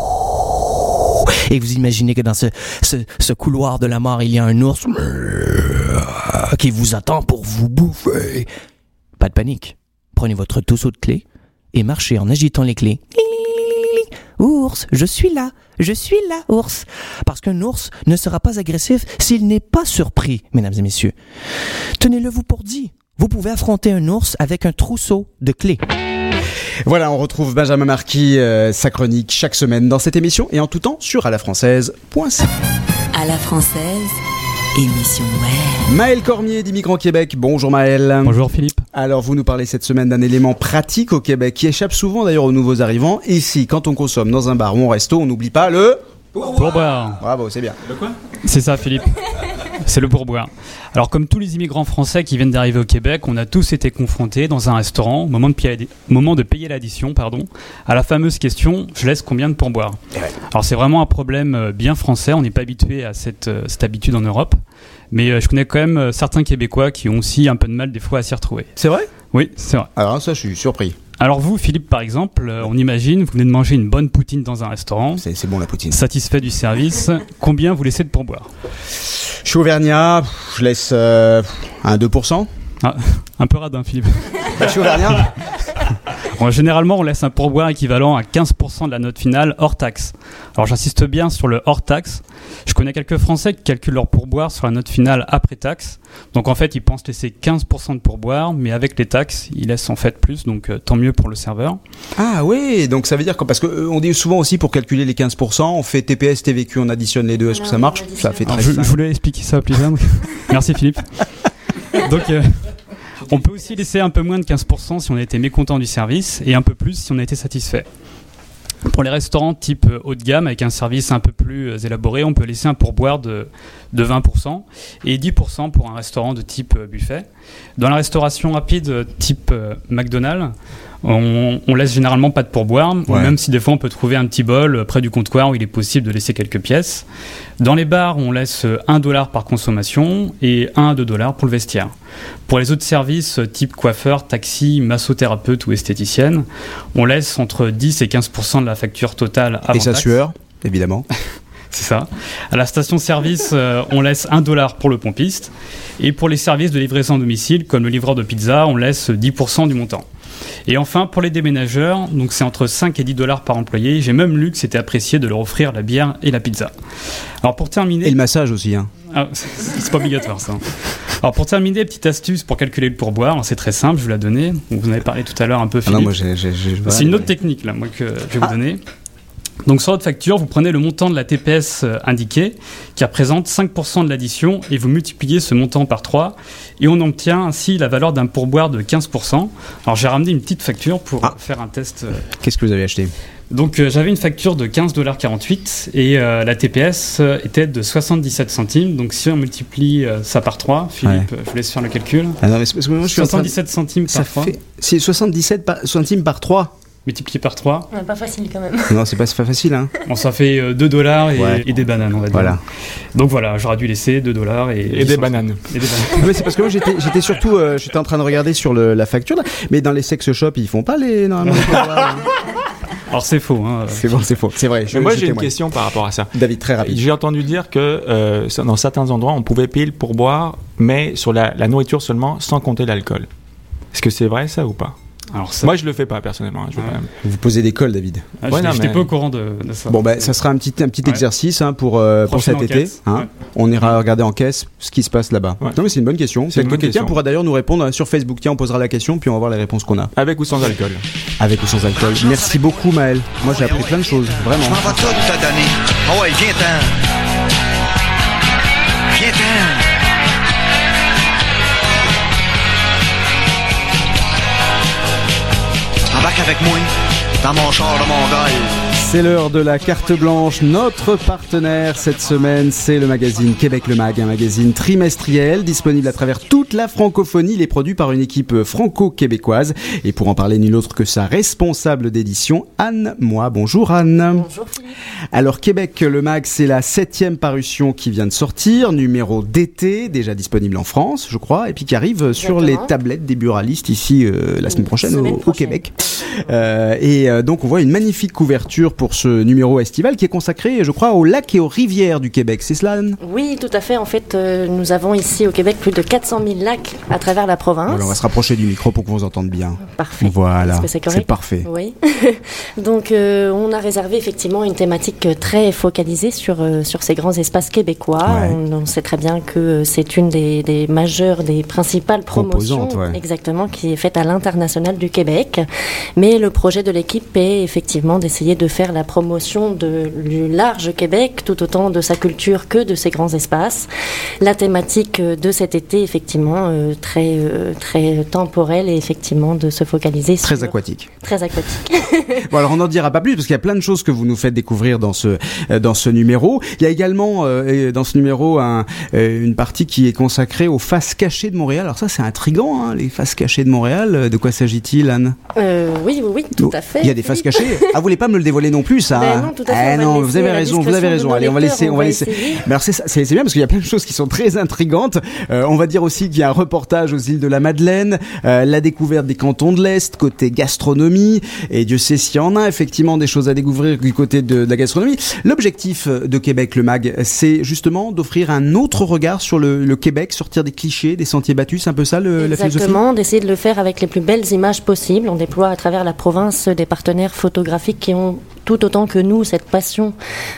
[SPEAKER 12] Et vous imaginez que dans ce couloir de la mort, il y a un ours qui vous attend pour vous bouffer. Pas de panique. Prenez votre trousseau de clés et marchez en agitant les clés. Ours, je suis là, ours. Parce qu'un ours ne sera pas agressif s'il n'est pas surpris, mesdames et messieurs. Tenez-le vous pour dit. Vous pouvez affronter un ours avec un trousseau de clés.
[SPEAKER 2] Voilà, on retrouve Benjamin Marquis, sa chronique chaque semaine dans cette émission et en tout temps sur alafrançaise.ca.
[SPEAKER 1] À la française, émission web.
[SPEAKER 2] Maël Cormier d'Immigrants Québec. Bonjour Maël.
[SPEAKER 13] Bonjour Philippe.
[SPEAKER 2] Alors vous nous parlez cette semaine d'un élément pratique au Québec qui échappe souvent d'ailleurs aux nouveaux arrivants. Ici, quand on consomme dans un bar ou un resto, on n'oublie pas le
[SPEAKER 13] Pourboire.
[SPEAKER 2] Bravo, c'est bien.
[SPEAKER 11] Le quoi ?
[SPEAKER 13] C'est ça, Philippe. C'est le pourboire. Alors, comme tous les immigrants français qui viennent d'arriver au Québec, on a tous été confrontés dans un restaurant, au moment de payer l'addition, à la fameuse question « je laisse combien de pourboire ?» Alors, c'est vraiment un problème bien français, on n'est pas habitué à cette habitude en Europe, mais je connais quand même certains Québécois qui ont aussi un peu de mal des fois à s'y retrouver.
[SPEAKER 2] C'est vrai ?
[SPEAKER 13] Oui, c'est vrai.
[SPEAKER 2] Alors ça, je suis surpris.
[SPEAKER 13] Alors vous, Philippe, par exemple, on imagine, vous venez de manger une bonne poutine dans un restaurant.
[SPEAKER 2] C'est bon la poutine.
[SPEAKER 13] Satisfait du service, combien vous laissez de pourboire ?
[SPEAKER 2] Je suis auvergnat, je laisse un 2%.
[SPEAKER 13] Ah, un peu radin, Philippe.
[SPEAKER 2] Je suis auvergnat.
[SPEAKER 13] Bon, généralement, on laisse un pourboire équivalent à 15% de la note finale hors taxe. Alors j'insiste bien sur le hors taxe. Je connais quelques Français qui calculent leur pourboire sur la note finale après taxe. Donc en fait, ils pensent laisser 15% de pourboire, mais avec les taxes, ils laissent en fait plus, donc tant mieux pour le serveur.
[SPEAKER 2] Ah oui, donc ça veut dire que, parce qu'on dit souvent aussi pour calculer les 15%, on fait TPS, TVQ, on additionne les deux, est-ce que ça marche ? Ça fait très
[SPEAKER 13] je voulais expliquer ça au plaisir. Merci Philippe. Donc on peut aussi laisser un peu moins de 15% si on a été mécontent du service et un peu plus si on a été satisfait. Pour les restaurants type haut de gamme avec un service un peu plus élaboré, on peut laisser un pourboire de 20% et 10% pour un restaurant de type buffet. Dans la restauration rapide type McDonald's, on laisse généralement pas de pourboire, même si des fois on peut trouver un petit bol près du comptoir où il est possible de laisser quelques pièces. Dans les bars, on laisse $1 par consommation et $1 à $2 pour le vestiaire. Pour les autres services type coiffeur, taxi, massothérapeute ou esthéticienne, on laisse entre 10 et 15% de la facture totale avant taxe.
[SPEAKER 2] Et sa sueur, évidemment.
[SPEAKER 13] C'est ça. À la station-service, on laisse $1 pour le pompiste. Et pour les services de livraison à domicile, comme le livreur de pizza, on laisse 10% du montant. Et enfin, pour les déménageurs, donc c'est entre 5 et $10 par employé. J'ai même lu que c'était apprécié de leur offrir la bière et la pizza. Alors pour terminer...
[SPEAKER 2] Et le massage aussi, hein.
[SPEAKER 13] Ah, c'est pas obligatoire, ça. Alors pour terminer, petite astuce pour calculer le pourboire. Alors, c'est très simple, je vais la donner. Donc, vous en avez parlé tout à l'heure un peu, Philippe.
[SPEAKER 2] Ah non, moi,
[SPEAKER 13] c'est une autre technique là, moi, que je vais vous donner. Donc sur votre facture, vous prenez le montant de la TPS indiqué, qui représente 5% de l'addition, et vous multipliez ce montant par 3, et on obtient ainsi la valeur d'un pourboire de 15%. Alors j'ai ramené une petite facture pour faire un test.
[SPEAKER 2] Qu'est-ce que vous avez acheté ?
[SPEAKER 13] Donc j'avais une facture de $15,48 et la TPS était de 77 centimes. Donc si on multiplie ça par 3, Philippe, je vous laisse faire le calcul.
[SPEAKER 2] Ah non, mais parce que moi, je suis
[SPEAKER 13] 77 centimes par 3.
[SPEAKER 2] C'est 77 centimes par 3.
[SPEAKER 13] Multiplié par 3.
[SPEAKER 14] Ouais, pas facile quand même.
[SPEAKER 2] Non, c'est pas facile, hein.
[SPEAKER 13] Bon, ça fait $2 et des bananes, on va dire.
[SPEAKER 2] Voilà.
[SPEAKER 13] Donc voilà, j'aurais dû laisser $2 et
[SPEAKER 11] des bananes.
[SPEAKER 13] Et des bananes.
[SPEAKER 2] Mais c'est parce que moi j'étais surtout j'étais en train de regarder sur la facture là. Mais dans les sex shops, ils font pas normalement les pourboires.
[SPEAKER 13] Alors c'est faux, hein.
[SPEAKER 2] C'est faux, c'est vrai.
[SPEAKER 11] Mais moi j'ai une question par rapport à ça.
[SPEAKER 2] David, très rapide.
[SPEAKER 11] J'ai entendu dire que dans certains endroits, on pouvait payer le pourboire, mais sur la nourriture seulement, sans compter l'alcool. Est-ce que c'est vrai ça ou pas ?
[SPEAKER 13] Alors ça...
[SPEAKER 11] Moi je le fais pas personnellement.
[SPEAKER 2] Vous posez des cols, David.
[SPEAKER 13] J'étais pas au courant de ça.
[SPEAKER 2] Bon ça sera un petit exercice pour cet été. On ira regarder en caisse ce qui se passe là-bas. Non mais c'est une bonne question. Quelqu'un pourra d'ailleurs nous répondre sur Facebook. Tiens, on posera la question puis on va voir les réponses qu'on a.
[SPEAKER 11] Avec ou sans alcool.
[SPEAKER 2] Avec ou sans alcool. Merci beaucoup Maël. Moi j'ai appris plein de choses, vraiment.
[SPEAKER 6] Je m'en vais de ça de te donner. Ah ouais, viens-t'en. Viens-t'en. Embarque avec moi dans mon char de Mongol.
[SPEAKER 2] C'est l'heure de la carte blanche. Notre partenaire cette semaine, c'est le magazine Québec le Mag, un magazine trimestriel disponible à travers toute la francophonie. Il est produit par une équipe franco-québécoise. Et pour en parler, nul autre que sa responsable d'édition, Anne Moi. Bonjour Anne.
[SPEAKER 14] Bonjour Philippe.
[SPEAKER 2] Alors Québec le Mag, c'est la 7e parution qui vient de sortir, numéro d'été, déjà disponible en France, je crois, et puis qui arrive sur les tablettes des buralistes ici la semaine prochaine au Québec. Donc on voit une magnifique couverture pour ce numéro estival qui est consacré, je crois, aux lacs et aux rivières du Québec. C'est cela, Anne ?
[SPEAKER 14] Oui, tout à fait. En fait, nous avons ici au Québec plus de 400 000 lacs à travers la province.
[SPEAKER 2] Voilà, on va se rapprocher du micro pour qu'on vous entende bien.
[SPEAKER 14] Parfait.
[SPEAKER 2] Voilà,
[SPEAKER 14] est-ce que c'est correct ?
[SPEAKER 2] C'est parfait.
[SPEAKER 14] Oui. Donc, on a réservé effectivement une thématique très focalisée sur ces grands espaces québécois. Ouais. On sait très bien que c'est une des majeures, des principales promotions, exactement, qui est faite à l'international du Québec. Mais le projet de l'équipe est effectivement d'essayer de faire faire la promotion du large Québec, tout autant de sa culture que de ses grands espaces. La thématique de cet été, effectivement, très temporelle et effectivement de se focaliser sur...
[SPEAKER 2] Très aquatique.
[SPEAKER 14] Très aquatique.
[SPEAKER 2] Bon, alors on n'en dira pas plus parce qu'il y a plein de choses que vous nous faites découvrir dans ce numéro. Il y a également dans ce numéro une partie qui est consacrée aux faces cachées de Montréal. Alors ça c'est intriguant, hein, les faces cachées de Montréal. De quoi s'agit-il, Anne?
[SPEAKER 14] Oui, tout à fait.
[SPEAKER 2] Il y a des faces cachées. Ah, vous voulez pas me le dévoiler non plus, ça?
[SPEAKER 14] Ben non, tout à fait.
[SPEAKER 2] Ah non, vous avez raison. Allez, on va laisser.
[SPEAKER 14] Essayer.
[SPEAKER 2] Mais alors c'est bien parce qu'il y a plein de choses qui sont très intrigantes. On va dire aussi qu'il y a un reportage aux îles de la Madeleine, la découverte des cantons de l'Est côté gastronomie, et Dieu sait s'il y en a effectivement des choses à découvrir du côté de la gastronomie. L'objectif de Québec le Mag, c'est justement d'offrir un autre regard sur le Québec, sortir des clichés, des sentiers battus, c'est un peu ça la philosophie?
[SPEAKER 14] Exactement, d'essayer de le faire avec les plus belles images possibles. On déploie à travers la province des partenaires photographiques qui ont tout autant que nous cette passion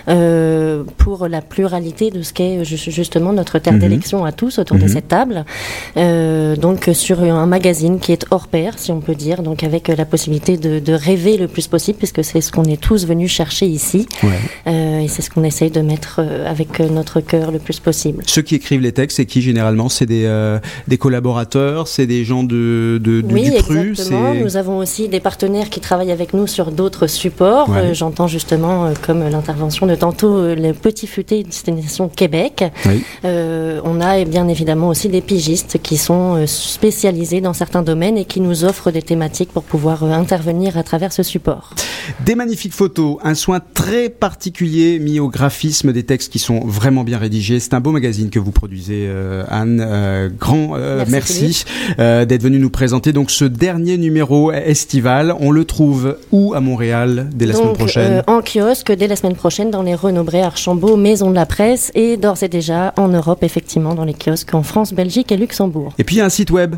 [SPEAKER 14] pour la pluralité de ce qu'est justement notre terre d'élection à tous autour de cette table. Donc sur un magazine qui est hors pair, si on peut dire, donc avec la possibilité de rêver le plus possible, puisque c'est ce qu'on est tous venus chercher ici. Ouais. Et c'est ce qu'on essaye de mettre avec notre cœur le plus possible.
[SPEAKER 2] Ceux qui écrivent les textes, c'est qui généralement? C'est des collaborateurs, c'est des gens du PRU?
[SPEAKER 14] Exactement. Nous avons aussi des partenaires qui travaillent avec nous sur d'autres supports. Ouais. J'entends justement, comme l'intervention de tantôt, le Petit Futé Destination Québec. Oui. On a bien évidemment aussi des pigistes qui sont spécialisés dans certains domaines et qui nous offrent des thématiques pour pouvoir intervenir à travers ce support.
[SPEAKER 2] Des magnifiques photos, un soin très particulier mis au graphisme, des textes qui sont vraiment bien rédigés. C'est un beau magazine que vous produisez, Anne. Grand merci d'être venue nous présenter donc ce dernier numéro estival. On le trouve où à Montréal dès la semaine prochaine?
[SPEAKER 14] En kiosque dès la semaine prochaine dans les Renaud-Bré, Archambault, Maison de la Presse, et d'ores et déjà en Europe effectivement dans les kiosques en France, Belgique et Luxembourg.
[SPEAKER 2] Et puis il y a un site web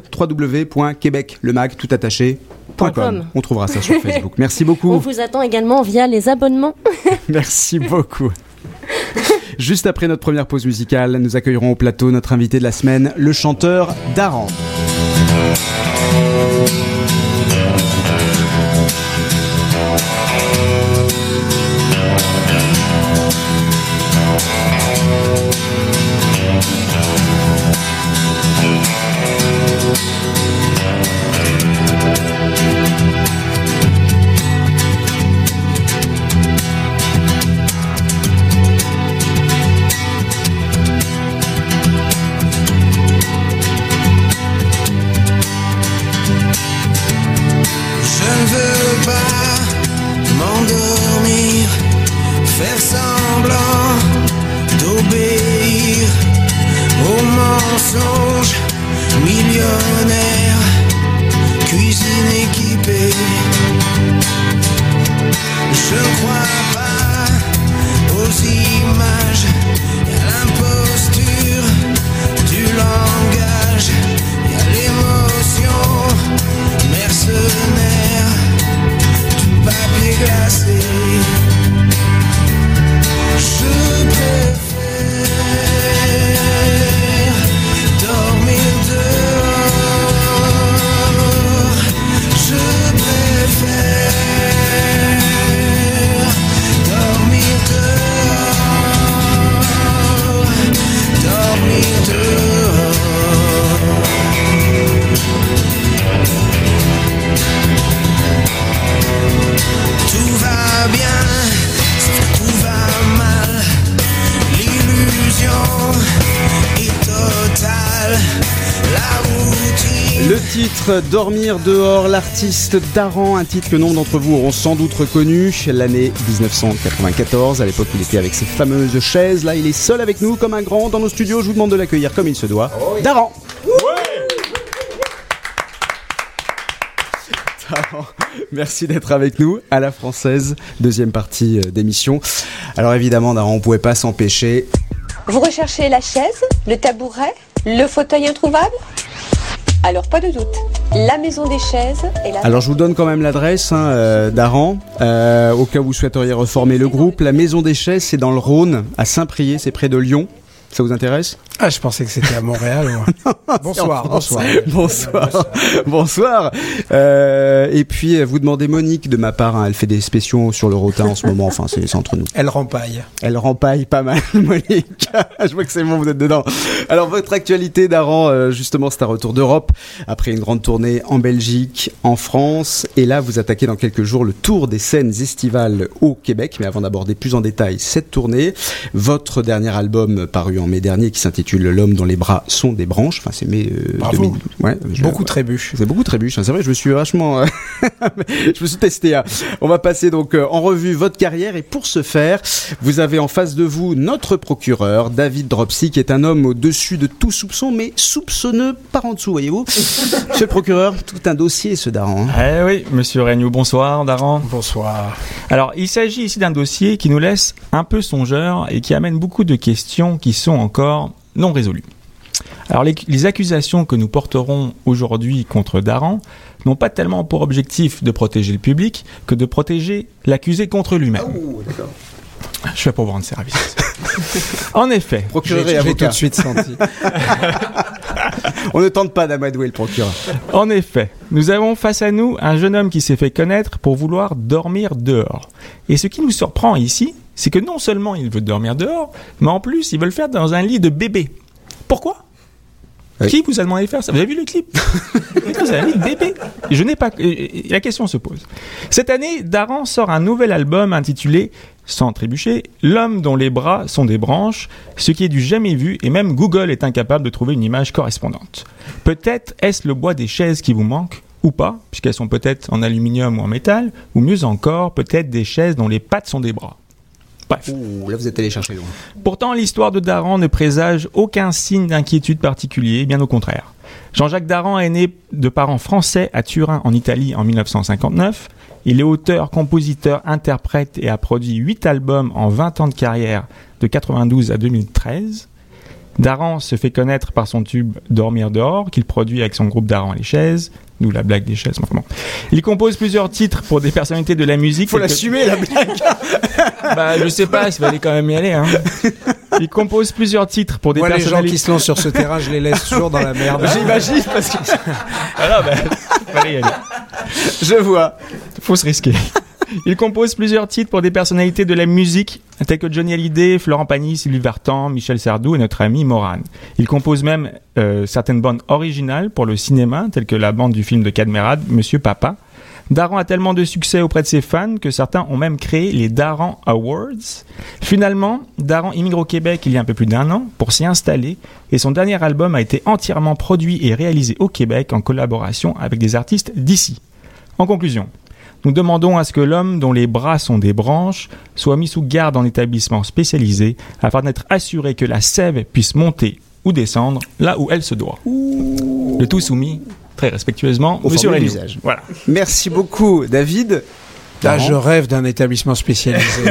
[SPEAKER 2] www.québeclemag.com. On trouvera ça sur Facebook. Merci beaucoup.
[SPEAKER 14] On vous attend également via les abonnements.
[SPEAKER 2] Merci beaucoup. Juste après notre première pause musicale, nous accueillerons au plateau notre invité de la semaine, le chanteur Daran. Dormir dehors, l'artiste Daran, un titre que nombre d'entre vous auront sans doute reconnu, l'année 1994, à l'époque il était avec ses fameuses chaises, là il est seul avec nous comme un grand dans nos studios, je vous demande de l'accueillir comme il se doit, Daran. Merci d'être avec nous à la française, deuxième partie d'émission. Alors évidemment Daran, on ne pouvait pas s'empêcher.
[SPEAKER 15] Vous recherchez la chaise, le tabouret, le fauteuil introuvable ? Alors pas de doute, la maison des chaises est la...
[SPEAKER 2] Alors je vous donne quand même l'adresse d'Aran, au cas où vous souhaiteriez reformer le groupe. La maison des chaises, c'est dans le Rhône, à Saint-Priest, c'est près de Lyon. Ça vous intéresse ?
[SPEAKER 16] Ah, je pensais que c'était à Montréal. Bonsoir.
[SPEAKER 2] Et puis, vous demandez Monique de ma part. Hein, elle fait des spéciaux sur le rotin en ce moment. Enfin, c'est entre nous.
[SPEAKER 16] Elle rempaille
[SPEAKER 2] pas mal, Monique. Je vois que c'est bon, vous êtes dedans. Alors, votre actualité, Daran, justement, c'est un retour d'Europe après une grande tournée en Belgique, en France. Et là, vous attaquez dans quelques jours le tour des scènes estivales au Québec. Mais avant d'aborder plus en détail cette tournée, votre dernier album paru en mai dernier qui s'intitule L'homme dont les bras sont des branches. Enfin, c'est mai 2012. Ouais,
[SPEAKER 16] beaucoup trébuches.
[SPEAKER 2] C'est beaucoup trébuches. C'est vrai, je me suis vachement, je me suis testé. Hein. On va passer donc en revue votre carrière et pour ce faire, vous avez en face de vous notre procureur, David Dropsy, qui est un homme au-dessus de tout soupçon, mais soupçonneux par en dessous, voyez-vous. Monsieur le procureur, tout un dossier, ce Daran.
[SPEAKER 11] Eh oui, monsieur Regnault, bonsoir, Daran.
[SPEAKER 16] Bonsoir.
[SPEAKER 11] Alors, il s'agit ici d'un dossier qui nous laisse un peu songeur et qui amène beaucoup de questions qui sont encore non résolues. Alors, les accusations que nous porterons aujourd'hui contre Daran n'ont pas tellement pour objectif de protéger le public que de protéger l'accusé contre lui-même.
[SPEAKER 2] Oh, d'accord.
[SPEAKER 11] Je fais pour vous rendre service. En effet,
[SPEAKER 16] j'ai tout de suite senti.
[SPEAKER 2] On ne tente pas d'amadouer le procureur.
[SPEAKER 11] En effet, nous avons face à nous un jeune homme qui s'est fait connaître pour vouloir dormir dehors. Et ce qui nous surprend ici, c'est que non seulement il veut dormir dehors, mais en plus il veut le faire dans un lit de bébé. Pourquoi ? Oui. Qui vous a demandé de faire ça ? Vous avez vu le clip ? C'est un lit de bébé. Je n'ai pas. La question se pose. Cette année, Daran sort un nouvel album intitulé, sans trébucher, L'homme dont les bras sont des branches, ce qui est du jamais vu et même Google est incapable de trouver une image correspondante. Peut-être est-ce le bois des chaises qui vous manque, ou pas, puisqu'elles sont peut-être en aluminium ou en métal, ou mieux encore, peut-être des chaises dont les pattes sont des bras. Bref.
[SPEAKER 2] Ouh, là vous êtes allé chercher loin.
[SPEAKER 11] Pourtant, l'histoire de Daran ne présage aucun signe d'inquiétude particulier, bien au contraire. Jean-Jacques Daran est né de parents français à Turin, en Italie, en 1959. Il est auteur, compositeur, interprète et a produit 8 albums en 20 ans de carrière, de 92 à 2013. Daran se fait connaître par son tube Dormir dehors, qu'il produit avec son groupe Daran et les chaises, d'où la blague des chaises. Enfin, il compose plusieurs titres pour des personnalités de la musique.
[SPEAKER 2] Faut l'assumer, la blague.
[SPEAKER 11] Bah, je sais pas, il fallait quand même y aller. Hein. Il compose plusieurs titres pour des personnalités.
[SPEAKER 16] Les gens qui se lancent sur ce terrain, je les laisse toujours dans la merde.
[SPEAKER 2] J'imagine, parce que...
[SPEAKER 11] Alors, fallait y aller.
[SPEAKER 2] Je vois.
[SPEAKER 11] Faut se risquer. Il compose plusieurs titres pour des personnalités de la musique, telles que Johnny Hallyday, Florent Pagny, Sylvie Vartan, Michel Sardou et notre ami Morane. Il compose même certaines bandes originales pour le cinéma, telles que la bande du film de Cadmerade, Monsieur Papa. Daran a tellement de succès auprès de ses fans que certains ont même créé les Daran Awards. Finalement, Daran immigre au Québec il y a un peu plus d'1 an pour s'y installer et son dernier album a été entièrement produit et réalisé au Québec en collaboration avec des artistes d'ici. En conclusion, nous demandons à ce que l'homme dont les bras sont des branches soit mis sous garde en établissement spécialisé afin d'être assuré que la sève puisse monter ou descendre là où elle se doit. Le tout soumis très respectueusement, Monsieur Regnault.
[SPEAKER 2] Voilà. Merci beaucoup, David.
[SPEAKER 16] Là, je rêve d'un établissement spécialisé.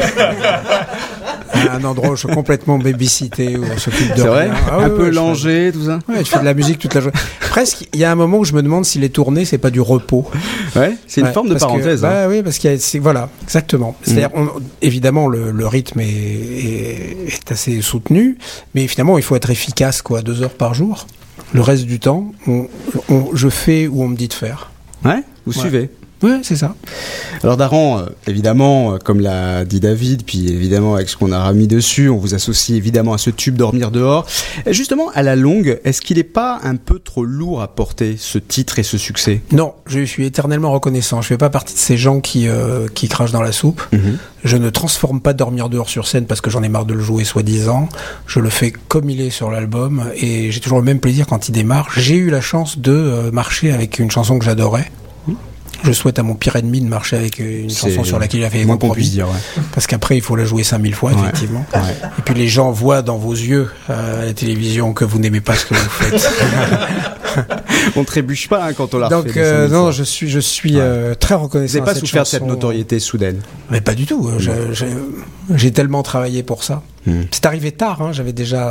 [SPEAKER 16] Un endroit où je suis complètement babysité, où on s'occupe de
[SPEAKER 2] rien.
[SPEAKER 16] C'est vrai,
[SPEAKER 2] un peu langé, tout ça.
[SPEAKER 16] Ouais, tu fais de la musique toute la journée. Presque, il y a un moment où je me demande si les tournées, c'est pas du repos.
[SPEAKER 2] Ouais, c'est une forme de parenthèse.
[SPEAKER 16] Oui, parce qu'il y a, voilà, exactement. C'est-à-dire, évidemment, le rythme est assez soutenu, mais finalement, il faut être efficace, 2 heures par jour. Le reste du temps, je fais où on me dit de faire.
[SPEAKER 2] Ouais, vous suivez.
[SPEAKER 16] Ouais, c'est ça.
[SPEAKER 2] Alors Daran, évidemment, comme l'a dit David, puis évidemment avec ce qu'on a remis dessus, on vous associe évidemment à ce tube Dormir dehors. Et justement, à la longue, est-ce qu'il n'est pas un peu trop lourd à porter, ce titre et ce succès ?
[SPEAKER 16] Non, je suis éternellement reconnaissant. Je fais pas partie de ces gens qui crachent dans la soupe. Je ne transforme pas Dormir dehors sur scène parce que j'en ai marre de le jouer soi-disant. Je le fais comme il est sur l'album et j'ai toujours le même plaisir quand il démarre. J'ai eu la chance de marcher avec une chanson que j'adorais. Je souhaite à mon pire ennemi de marcher avec une chanson sur laquelle il a fait
[SPEAKER 2] moins qu'on puisse dire,
[SPEAKER 16] parce qu'après il faut la jouer 5000 fois, effectivement. Ouais. Et puis les gens voient dans vos yeux à la télévision que vous n'aimez pas ce que vous faites.
[SPEAKER 2] On trébuche pas quand on la
[SPEAKER 16] refait. Donc non, je suis très reconnaissant.
[SPEAKER 2] Vous n'avez pas souffert de cette notoriété soudaine?
[SPEAKER 16] Mais pas du tout. J'ai tellement travaillé pour ça. C'est arrivé tard. J'avais déjà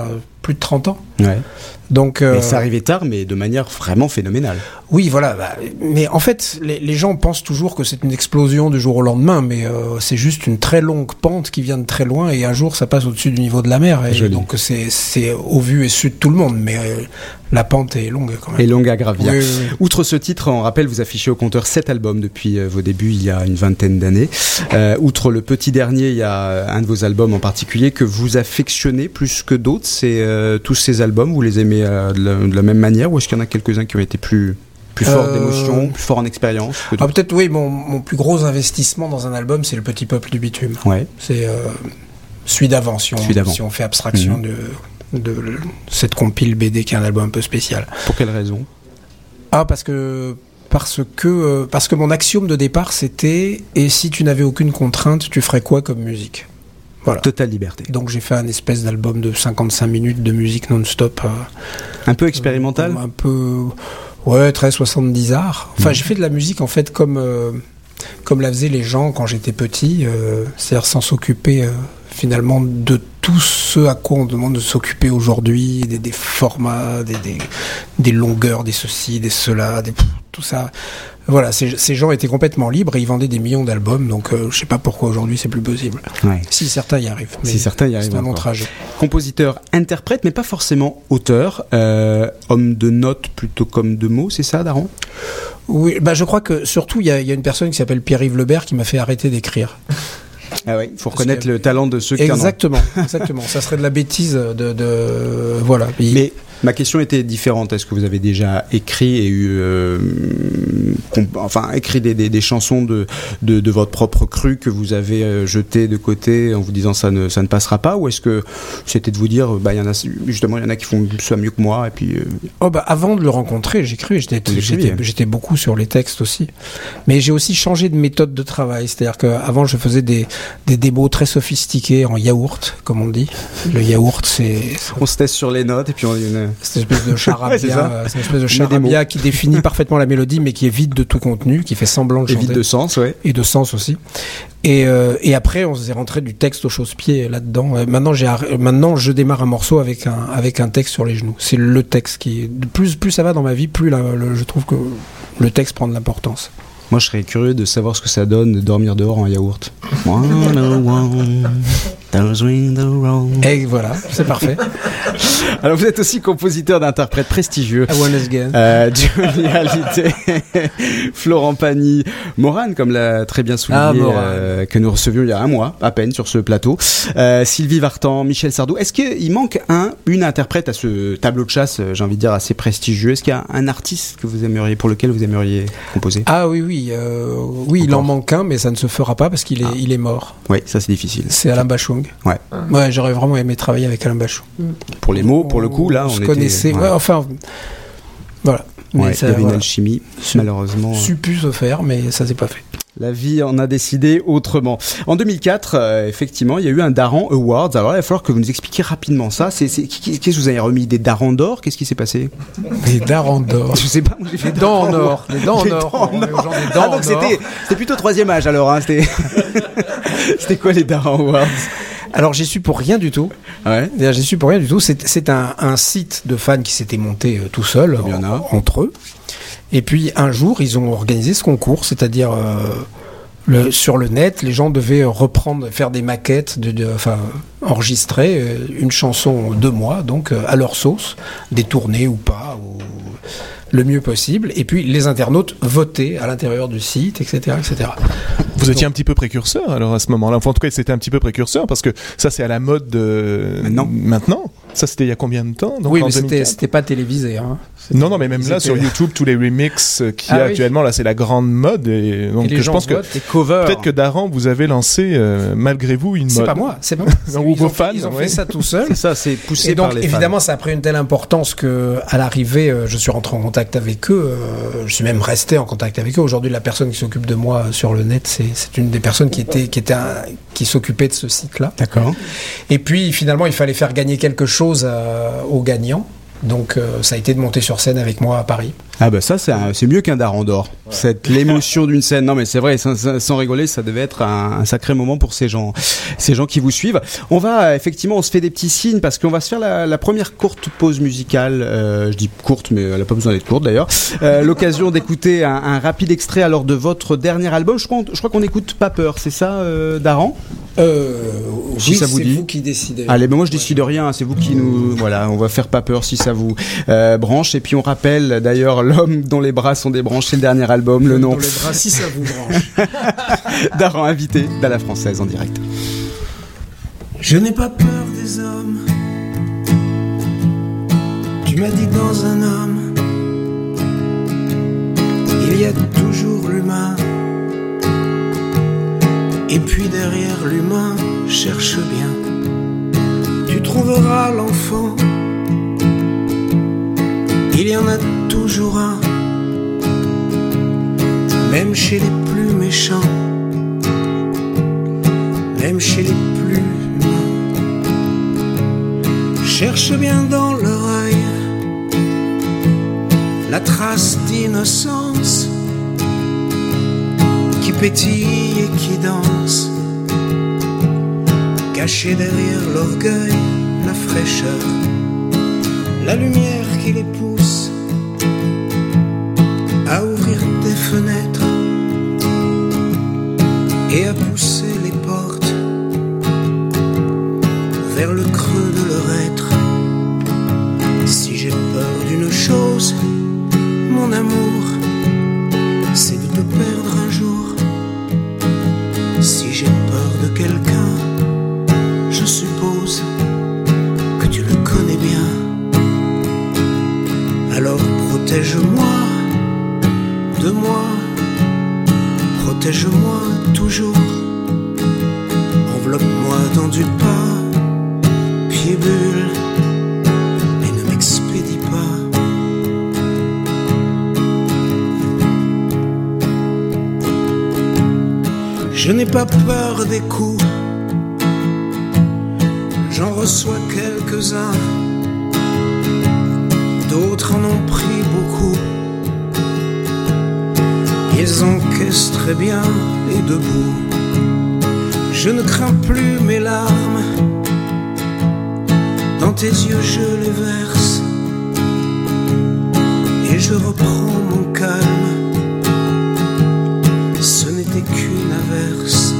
[SPEAKER 16] plus de 30 ans.
[SPEAKER 2] Ouais.
[SPEAKER 16] Donc,
[SPEAKER 2] mais ça arrivait tard, mais de manière vraiment phénoménale.
[SPEAKER 16] Oui, voilà. Mais en fait, les gens pensent toujours que c'est une explosion du jour au lendemain, mais c'est juste une très longue pente qui vient de très loin, et un jour, ça passe au-dessus du niveau de la mer. Et donc, c'est au vu et su de tout le monde, mais la pente est longue quand même.
[SPEAKER 2] Et longue à gravir.
[SPEAKER 16] Oui.
[SPEAKER 2] Outre ce titre, on rappelle, vous affichez au compteur 7 albums depuis vos débuts il y a une vingtaine d'années. Outre le petit dernier, il y a un de vos albums en particulier que vous affectionnez plus que d'autres. C'est tous ces albums, vous les aimez de la même manière, ou est-ce qu'il y en a quelques-uns qui ont été plus fort d'émotion, plus fort en expérience?
[SPEAKER 16] Peut-être, oui, mon plus gros investissement dans un album, c'est Le Petit Peuple du Bitume.
[SPEAKER 2] Ouais.
[SPEAKER 16] C'est celui d'avant, si on fait abstraction de cette compile BD qui est un album un peu spécial.
[SPEAKER 2] Pour quelle raison?
[SPEAKER 16] Parce que mon axiome de départ, c'était « Et si tu n'avais aucune contrainte, tu ferais quoi comme musique ?» Voilà.
[SPEAKER 2] Totale liberté.
[SPEAKER 16] Donc j'ai fait un espèce d'album de 55 minutes de musique non-stop.
[SPEAKER 2] Un peu expérimental?
[SPEAKER 16] Un peu... Ouais, très 70 arts. Enfin, j'ai fait de la musique, en fait, comme la faisaient les gens quand j'étais petit. C'est-à-dire sans s'occuper, finalement, de tout ce à quoi on demande de s'occuper aujourd'hui. Des formats, des longueurs, des ceci, des cela, tout ça. Voilà, ces gens étaient complètement libres et ils vendaient des millions d'albums, donc je sais pas pourquoi aujourd'hui c'est plus possible.
[SPEAKER 2] Ouais.
[SPEAKER 16] Si certains y arrivent.
[SPEAKER 2] C'est un
[SPEAKER 16] long trajet.
[SPEAKER 2] Compositeur, interprète, mais pas forcément auteur. Homme de notes plutôt comme de mots, c'est ça, Daron?
[SPEAKER 16] Oui, je crois que surtout il y a une personne qui s'appelle Pierre-Yves Lebert qui m'a fait arrêter d'écrire.
[SPEAKER 2] Ah oui, il faut reconnaître le talent de ceux qui
[SPEAKER 16] exactement. Ça serait de la bêtise voilà.
[SPEAKER 2] Mais ma question était différente. Est-ce que vous avez déjà écrit et écrit des chansons de votre propre cru que vous avez jetées de côté en vous disant ça ne passera pas, ou est-ce que c'était de vous dire il y en a qui font ça mieux que moi et puis
[SPEAKER 16] avant de le rencontrer, j'écrivais, j'étais beaucoup sur les textes aussi. Mais j'ai aussi changé de méthode de travail, c'est-à-dire qu'avant je faisais des démos très sophistiqués en yaourt, comme on dit. Le yaourt,
[SPEAKER 2] on se teste sur les notes et puis on
[SPEAKER 16] cette espèce de charabia, qui définit parfaitement la mélodie, mais qui est vide de tout contenu, qui fait semblant de chanter.
[SPEAKER 2] Et vide de sens, ouais.
[SPEAKER 16] Et de sens aussi. Et après, on s'est rentré du texte au chausse-pied là-dedans. Maintenant, je démarre un morceau avec un texte sur les genoux. C'est le texte qui, plus ça va dans ma vie, plus je trouve que le texte prend de l'importance.
[SPEAKER 2] Moi, je serais curieux de savoir ce que ça donne de dormir dehors en yaourt.
[SPEAKER 16] Et voilà, c'est parfait.
[SPEAKER 2] Alors, vous êtes aussi compositeur d'interprètes prestigieux. Johnny Hallyday, Florent Pagny, Morane, comme l'a très bien souligné, que nous recevions il y a un mois, à peine, sur ce plateau. Sylvie Vartan, Michel Sardou. Est-ce qu'il manque une interprète à ce tableau de chasse, j'ai envie de dire, assez prestigieux? Est-ce qu'il y a un artiste pour lequel vous aimeriez composer?
[SPEAKER 16] Ah oui, il en manque un, mais ça ne se fera pas parce qu'il est mort.
[SPEAKER 2] Oui, ça c'est difficile.
[SPEAKER 16] C'est Alain Bachung. Ouais, j'aurais vraiment aimé travailler avec Alain Bachung.
[SPEAKER 2] Pour les mots, pour le coup, là, on
[SPEAKER 16] se connaissait. Voilà.
[SPEAKER 2] Mais il y avait une alchimie, malheureusement.
[SPEAKER 16] Pu se faire, mais ça s'est pas fait.
[SPEAKER 2] La vie en a décidé autrement. En 2004, effectivement, il y a eu un Daran Awards. Alors là, il va falloir que vous nous expliquiez rapidement ça. Qu'est-ce que vous avez remis? Des Darans d'or? Qu'est-ce qui s'est passé?
[SPEAKER 16] Des Darans d'or.
[SPEAKER 2] Je sais pas.
[SPEAKER 16] Des dents en or. Des dents en or.
[SPEAKER 2] Donc c'était plutôt 3e âge alors. Hein, c'était quoi les Daran Awards?
[SPEAKER 16] Alors j'y suis pour rien du tout.
[SPEAKER 2] Ouais.
[SPEAKER 16] J'y suis pour rien du tout. C'est un site de fans qui s'était monté tout seul, entre eux. Et puis un jour, ils ont organisé ce concours, c'est-à-dire sur le net, les gens devaient faire des maquettes, enregistrer une chanson 2 mois, donc à leur sauce, détournée ou pas, ou le mieux possible. Et puis les internautes votaient à l'intérieur du site, etc., etc.
[SPEAKER 3] Vous étiez un petit peu précurseur alors à ce moment-là. Enfin, en tout cas, c'était un petit peu précurseur parce que ça, c'est à la mode maintenant. Ça, c'était il y a combien de temps?
[SPEAKER 16] Oui, mais c'était pas télévisé. Hein.
[SPEAKER 3] Non, mais même là, sur YouTube, tous les remixes qu'il y a actuellement, là, c'est la grande mode. Et donc,
[SPEAKER 16] je pense que
[SPEAKER 3] peut-être que Daran, vous avez lancé, malgré vous, une mode.
[SPEAKER 16] C'est pas moi, c'est pas
[SPEAKER 3] ou vos fans.
[SPEAKER 16] Ils ont fait ça tout seuls.
[SPEAKER 2] C'est ça, c'est poussé par les fans.
[SPEAKER 16] Évidemment, ça a pris une telle importance que, à l'arrivée, je suis rentré en contact avec eux. Je suis même resté en contact avec eux. Aujourd'hui, la personne qui s'occupe de moi sur le net, c'est une des personnes qui s'occupait de ce site-là.
[SPEAKER 2] D'accord.
[SPEAKER 16] Et puis, finalement, il fallait faire gagner quelque chose aux gagnants. Donc ça a été de monter sur scène avec moi à Paris.
[SPEAKER 2] Ah bah ça c'est mieux qu'un Daran d'or. Ouais. L'émotion d'une scène. Non mais c'est vrai, sans rigoler, ça devait être un sacré moment pour ces gens qui vous suivent. On va effectivement, on se fait des petits signes parce qu'on va se faire la première courte pause musicale. Je dis courte, mais elle n'a pas besoin d'être courte d'ailleurs. L'occasion d'écouter un rapide extrait alors de votre dernier album. Je crois qu'on écoute Pas peur, c'est ça, Daran?
[SPEAKER 16] Si oui, ça vous dit. C'est vous qui décidez.
[SPEAKER 2] Allez, ben moi je décide rien, c'est vous qui nous... Voilà, on va faire Pas peur si ça vous branche. Et puis on rappelle d'ailleurs L'homme dont les bras sont des branches, c'est le dernier album, le nom.
[SPEAKER 16] Dont les bras si ça vous branche.
[SPEAKER 2] Daran invité dans La Française en direct.
[SPEAKER 17] Je n'ai pas peur des hommes. Tu m'as dit dans un homme, il y a toujours l'humain. Et puis derrière l'humain, cherche bien, tu trouveras l'enfant. Il y en a toujours un, même chez les plus méchants, même chez les plus humains. Cherche bien dans leur œil la trace d'innocence qui pétille et qui danse, caché derrière l'orgueil, la fraîcheur, la lumière qui les pousse à ouvrir des fenêtres et à pousser les portes vers le creux de leur être. Si j'ai peur d'une chose, mon amour, c'est de te perdre un jour. Si j'ai peur de quelqu'un, je suppose que tu le connais bien. Alors protège-moi de moi, protège-moi toujours. Enveloppe-moi dans du papier-bulle et ne m'expédie pas. Je n'ai pas peur des coups, j'en reçois quelques-uns, d'autres en ont pris beaucoup. Ils encaissent très bien et debout. Je ne crains plus mes larmes, dans tes yeux je les verse, et je reprends mon calme. Ce n'était qu'une averse.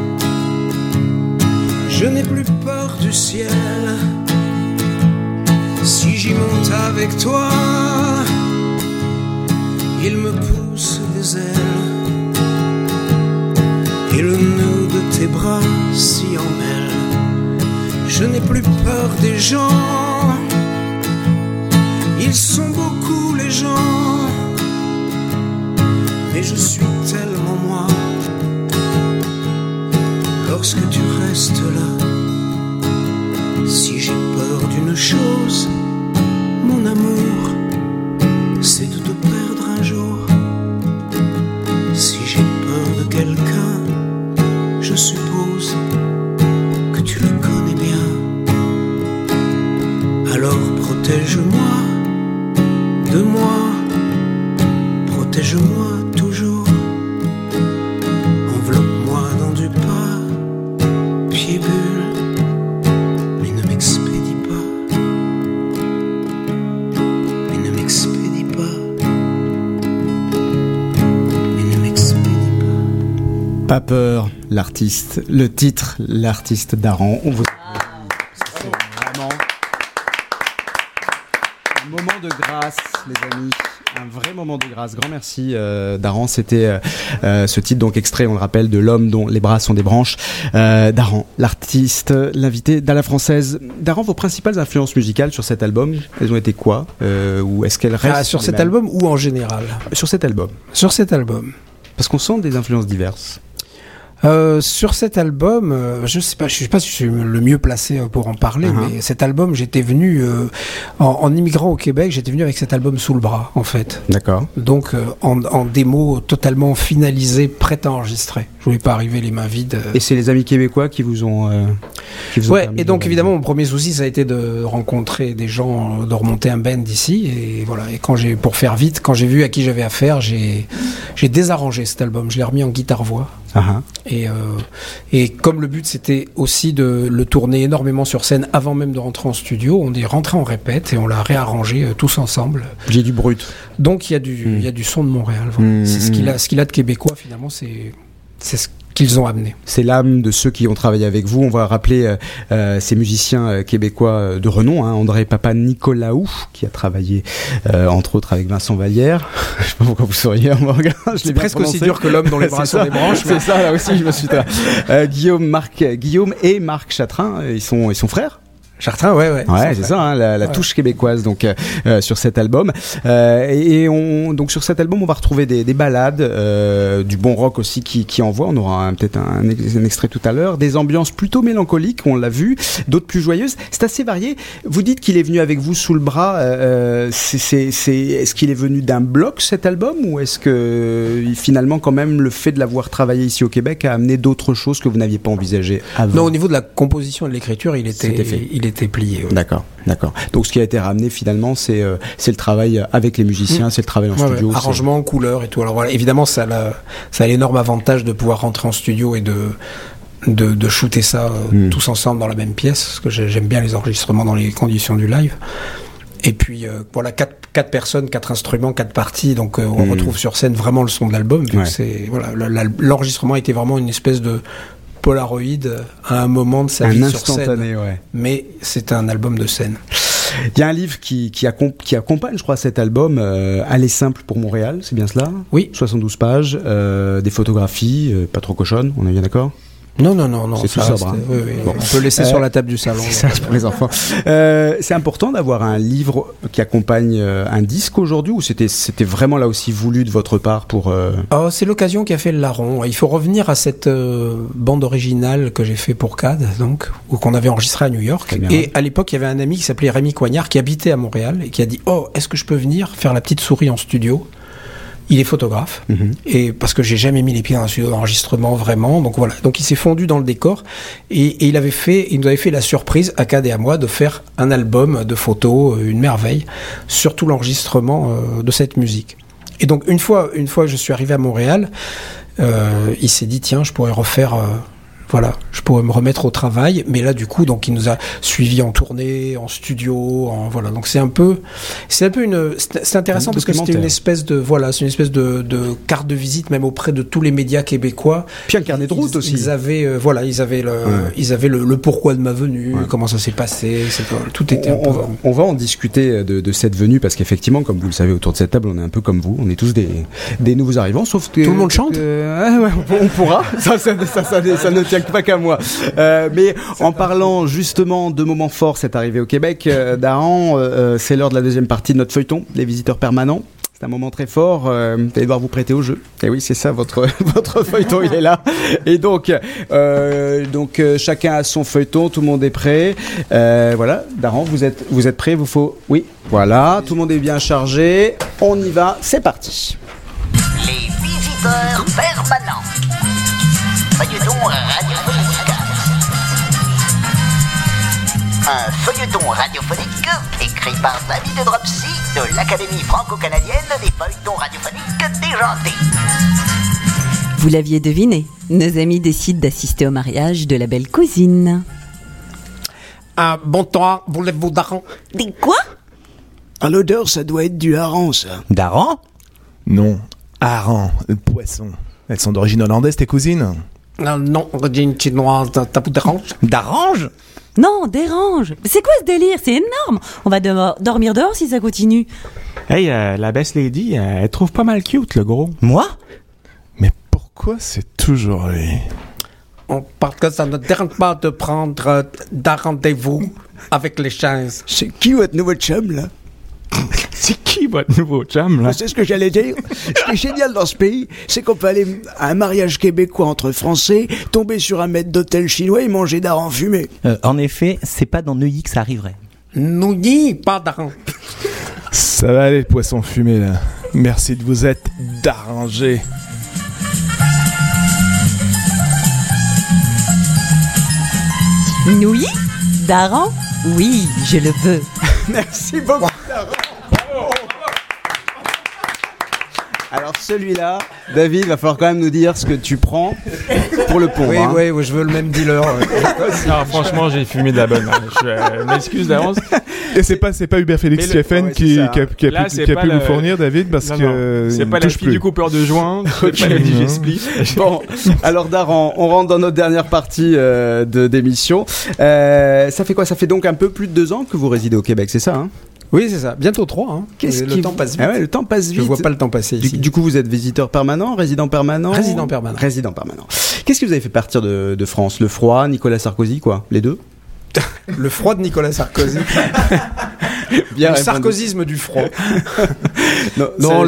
[SPEAKER 17] Je n'ai plus peur du ciel. Si j'y monte avec toi, il me pousse des ailes, et le nœud de tes bras s'y emmêle. Je n'ai plus peur des gens, ils sont beaucoup les gens, mais je suis tellement moi. Lorsque tu restes là, si j'ai peur d'une chose, mon amour, c'est de te perdre un jour. Si j'ai peur de quelqu'un, je suppose que tu le connais bien. Alors protège-moi de moi, protège-moi toujours. Enveloppe-moi dans du papier-bulle, mais ne m'expédie pas, mais ne m'expédie pas, mais ne m'expédie pas.
[SPEAKER 2] Pas peur, l'artiste, le titre, l'artiste Daran. On vous c'est vraiment un moment de grâce, les amis. Un vrai moment de grâce. Grand merci, Daran. C'était ce titre, donc extrait, on le rappelle, de L'homme dont les bras sont des branches. Daran, l'artiste, l'invité dans La Française. Daran, vos principales influences musicales sur cet album, elles ont été quoi, ou est-ce qu'elles restent
[SPEAKER 16] sur cet album ou en général?
[SPEAKER 2] Sur cet album.
[SPEAKER 16] Sur cet album.
[SPEAKER 2] Parce qu'on sent des influences diverses.
[SPEAKER 16] Sur cet album, je sais pas si je suis le mieux placé pour en parler, mais cet album, j'étais venu en immigrant au Québec, j'étais venu avec cet album sous le bras, en fait.
[SPEAKER 2] D'accord.
[SPEAKER 16] Donc en démo totalement finalisé, prêt à enregistrer. Je voulais pas arriver les mains vides.
[SPEAKER 2] Et c'est les amis québécois qui vous ont.
[SPEAKER 16] Ouais. Et donc évidemment, mon premier souci, ça a été de rencontrer des gens, de remonter un band d'ici, et voilà. Et pour faire vite, quand j'ai vu à qui j'avais affaire, j'ai désarrangé cet album. Je l'ai remis en guitare-voix. Et comme le but c'était aussi de le tourner énormément sur scène avant même de rentrer en studio, on est rentré en répète et on l'a réarrangé tous ensemble.
[SPEAKER 2] J'ai du brut.
[SPEAKER 16] Donc il y a du son de Montréal. Voilà. C'est ce qu'il a de québécois finalement, c'est ce qu'ils ont amené.
[SPEAKER 2] C'est l'âme de ceux qui ont travaillé avec vous. On va rappeler ces musiciens québécois de renom, André Papanicolaou, qui a travaillé entre autres avec Vincent Vallière. Je sais pas pourquoi vous souriez, Morgan.
[SPEAKER 16] C'est presque aussi dur que l'homme dont les bras sont des branches.
[SPEAKER 2] C'est ça, là aussi, je me suis Guillaume et Marc Chatrin, ils sont frères.
[SPEAKER 16] Chartrain, ouais,
[SPEAKER 2] c'est ça, la touche québécoise donc sur cet album. Donc sur cet album, on va retrouver des ballades, du bon rock aussi qui envoie. On aura peut-être un extrait tout à l'heure. Des ambiances plutôt mélancoliques, on l'a vu, d'autres plus joyeuses. C'est assez varié. Vous dites qu'il est venu avec vous sous le bras. Est-ce qu'il est venu d'un bloc cet album, ou est-ce que finalement quand même le fait de l'avoir travaillé ici au Québec a amené d'autres choses que vous n'aviez pas envisagées avant?
[SPEAKER 16] Non, au niveau de la composition et de l'écriture, il était plié. Ouais.
[SPEAKER 2] D'accord. Donc ce qui a été ramené finalement, c'est le travail avec les musiciens, c'est le travail en studio.
[SPEAKER 16] Arrangement, couleur et tout. Alors voilà, évidemment, ça a l'énorme avantage de pouvoir rentrer en studio et de shooter ça tous ensemble dans la même pièce, parce que j'aime bien les enregistrements dans les conditions du live. Et puis voilà, quatre personnes, 4 instruments, 4 parties, donc on retrouve sur scène vraiment le son de l'album. L'enregistrement était vraiment une espèce de Polaroid à un moment de sa vie sur scène. Mais c'est un album de scène.
[SPEAKER 2] Il y a un livre qui accompagne, je crois, cet album, Aller simple pour Montréal, c'est bien cela?
[SPEAKER 16] Oui. 72
[SPEAKER 2] pages, des photographies, pas trop cochonnes, on est bien d'accord?
[SPEAKER 16] Non.
[SPEAKER 2] C'est tout sobre.
[SPEAKER 16] Oui. Bon, on peut laisser sur la table du salon.
[SPEAKER 2] C'est ça pour les enfants. C'est important d'avoir un livre qui accompagne un disque aujourd'hui, ou c'était vraiment là aussi voulu de votre part pour...
[SPEAKER 16] c'est l'occasion qui a fait le larron. Il faut revenir à cette bande originale que j'ai fait pour CAD, donc, ou qu'on avait enregistrée à New York. Et à l'époque, il y avait un ami qui s'appelait Rémi Coignard qui habitait à Montréal et qui a dit « Oh, est-ce que je peux venir faire la petite souris en studio ?» Il est photographe, et parce que j'ai jamais mis les pieds dans un studio d'enregistrement vraiment, donc voilà. Donc il s'est fondu dans le décor, et il nous avait fait la surprise à Cad et à moi de faire un album de photos, une merveille, sur tout l'enregistrement de cette musique. Et donc une fois que je suis arrivé à Montréal, il s'est dit tiens, je pourrais refaire. Je pourrais me remettre au travail, mais là du coup, donc il nous a suivis en tournée, en studio, donc c'est intéressant parce que c'était une espèce de carte de visite même auprès de tous les médias québécois.
[SPEAKER 2] Puis un carnet de route aussi.
[SPEAKER 16] Ils avaient le pourquoi de ma venue, comment ça s'est passé, tout était.
[SPEAKER 2] On va en discuter de cette venue parce qu'effectivement, comme vous le savez, autour de cette table, on est un peu comme vous, on est tous des nouveaux arrivants, sauf que
[SPEAKER 16] tout le monde chante.
[SPEAKER 2] On pourra. Ça ne tient pas qu'à moi. Mais en parlant justement de moments forts, cette arrivée au Québec, Daran, c'est l'heure de la deuxième partie de notre feuilleton, les visiteurs permanents. C'est un moment très fort. Vous allez devoir vous prêter au jeu. Et oui, c'est ça, votre feuilleton, il est là. Et donc chacun a son feuilleton, tout le monde est prêt. Voilà, Daran, vous êtes prêt? Oui, voilà, tout le monde est bien chargé. On y va, c'est parti.
[SPEAKER 9] Les visiteurs permanents. Feuilleton radiophonique. Un feuilleton radiophonique écrit par David Dropsy de l'Académie franco-canadienne des feuilletons radiophoniques déjantés.
[SPEAKER 4] Vous l'aviez deviné, nos amis décident d'assister au mariage de la belle cousine.
[SPEAKER 16] Bon temps, voulez-vous Daran?
[SPEAKER 4] Des quoi?
[SPEAKER 10] À l'odeur, ça doit être du hareng, ça.
[SPEAKER 7] Daran?
[SPEAKER 3] Non, hareng, le poisson. Elles sont d'origine hollandaise, tes cousines?
[SPEAKER 16] Non, origine chinoise, t'as vous dérange?
[SPEAKER 7] D'arrange?
[SPEAKER 4] Non, dérange. C'est quoi ce délire? C'est énorme. On va dormir dehors si ça continue.
[SPEAKER 11] Hey, la Best Lady, elle trouve pas mal cute, le gros.
[SPEAKER 7] Moi?
[SPEAKER 3] Mais pourquoi c'est toujours lui?
[SPEAKER 16] Parce que ça ne dérange pas de prendre d'un rendez-vous avec les chaises.
[SPEAKER 10] C'est qui votre nouveau chum, là?
[SPEAKER 3] C'est qui?
[SPEAKER 11] qui votre nouveau chum là?
[SPEAKER 10] C'est ce que j'allais dire. Ce qui est génial dans ce pays, c'est qu'on peut aller à un mariage québécois entre Français, tomber sur un maître d'hôtel chinois et manger d'hareng fumé.
[SPEAKER 7] En effet, c'est pas dans Neuilly que ça arriverait.
[SPEAKER 16] Neuilly, pas d'hareng.
[SPEAKER 3] Ça va aller, poisson fumé là. Merci de vous être d'arranger.
[SPEAKER 4] Nouilly? Daran? Oui, je le veux.
[SPEAKER 10] Merci beaucoup, Daran.
[SPEAKER 2] Alors celui-là, David, va falloir quand même nous dire ce que tu prends pour le pont.
[SPEAKER 16] Oui, je veux le même dealer.
[SPEAKER 11] Non, franchement, j'ai fumé de la bonne. Je m'excuse d'avance.
[SPEAKER 3] Et c'est pas Hubert Félix TFN qui a pu vous fournir, David, parce que
[SPEAKER 11] c'est pas la fille du coupeur de joint, c'est pas la DJ Split.
[SPEAKER 2] Bon, alors Daran, on rentre dans notre dernière partie d'émission. Ça fait quoi? Ça fait donc un peu plus de 2 ans que vous résidez au Québec, c'est ça, hein?
[SPEAKER 16] Oui, c'est ça. Bientôt 3. Hein. Le temps passe vite.
[SPEAKER 2] Ah ouais, le temps passe vite.
[SPEAKER 16] Je vois pas le temps passer ici.
[SPEAKER 2] Du coup, vous êtes visiteur permanent, résident permanent?
[SPEAKER 16] Résident permanent.
[SPEAKER 2] Résident permanent. Qu'est-ce que vous avez fait partir de France? Le froid, Nicolas Sarkozy, quoi? Les deux?
[SPEAKER 16] Le froid de Nicolas Sarkozy.
[SPEAKER 2] Bien
[SPEAKER 16] le sarkozysme du froid.
[SPEAKER 2] Non,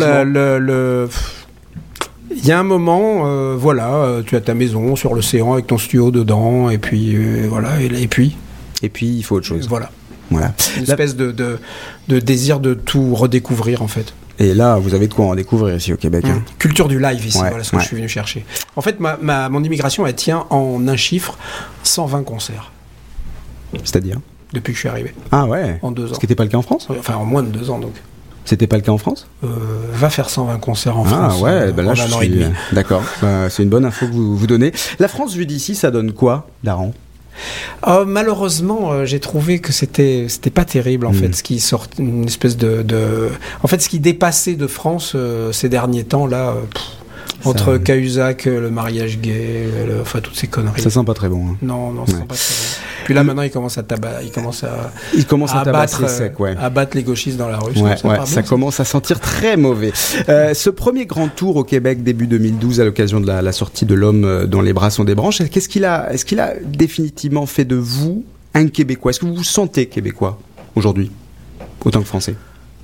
[SPEAKER 16] il y a un moment, tu as ta maison sur l'océan avec ton studio dedans, et puis voilà, et puis
[SPEAKER 2] il faut autre chose.
[SPEAKER 16] Voilà. Une
[SPEAKER 2] La...
[SPEAKER 16] espèce de désir de tout redécouvrir en fait.
[SPEAKER 2] Et là, vous avez de quoi en découvrir ici au Québec. Hein.
[SPEAKER 16] Culture du live ici, voilà ce que je suis venu chercher. En fait, mon immigration, elle tient en un chiffre, 120 concerts.
[SPEAKER 2] C'est-à-dire?
[SPEAKER 16] Depuis que je suis arrivé.
[SPEAKER 2] Ah ouais.
[SPEAKER 16] En 2 ans.
[SPEAKER 2] Ce qui n'était pas le cas en France?
[SPEAKER 16] Enfin, en moins de 2 ans donc.
[SPEAKER 2] C'était pas le cas en France?
[SPEAKER 16] Va faire 120 concerts en France.
[SPEAKER 2] Ah ouais, là je
[SPEAKER 16] an et demi.
[SPEAKER 2] D'accord. C'est une bonne info que vous donnez. La France vue d'ici, ça donne quoi, Daran?
[SPEAKER 16] Malheureusement, j'ai trouvé que c'était pas terrible en fait, ce qui sort une espèce en fait, ce qui dépassait de France ces derniers temps là. Entre Cahuzac, le mariage gay, enfin toutes ces conneries.
[SPEAKER 2] Ça sent pas très bon. Hein.
[SPEAKER 16] Non, ça sent pas très bon. Puis là maintenant, il commence à
[SPEAKER 2] tabasser sec,
[SPEAKER 16] à battre les gauchistes dans la rue.
[SPEAKER 2] Ça commence à sentir très mauvais. Ce premier grand tour au Québec début 2012 à l'occasion de la sortie de L'homme dont les bras sont des branches, est-ce qu'il a définitivement fait de vous un Québécois? Est-ce que vous vous sentez Québécois aujourd'hui, autant que Français?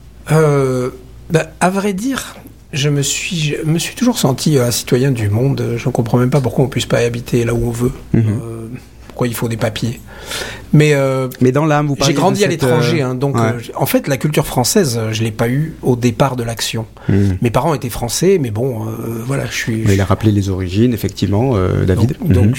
[SPEAKER 16] À vrai dire. Je me suis toujours senti un citoyen du monde. Je ne comprends même pas pourquoi on ne puisse pas habiter là où on veut. Pourquoi il faut des papiers. Mais
[SPEAKER 2] dans l'âme, vous parlez.
[SPEAKER 16] J'ai grandi à l'étranger, donc en fait la culture française, je l'ai pas eue au départ de l'action. Mes parents étaient français, mais bon, voilà, je suis.
[SPEAKER 2] Il a rappelé les origines, effectivement, David.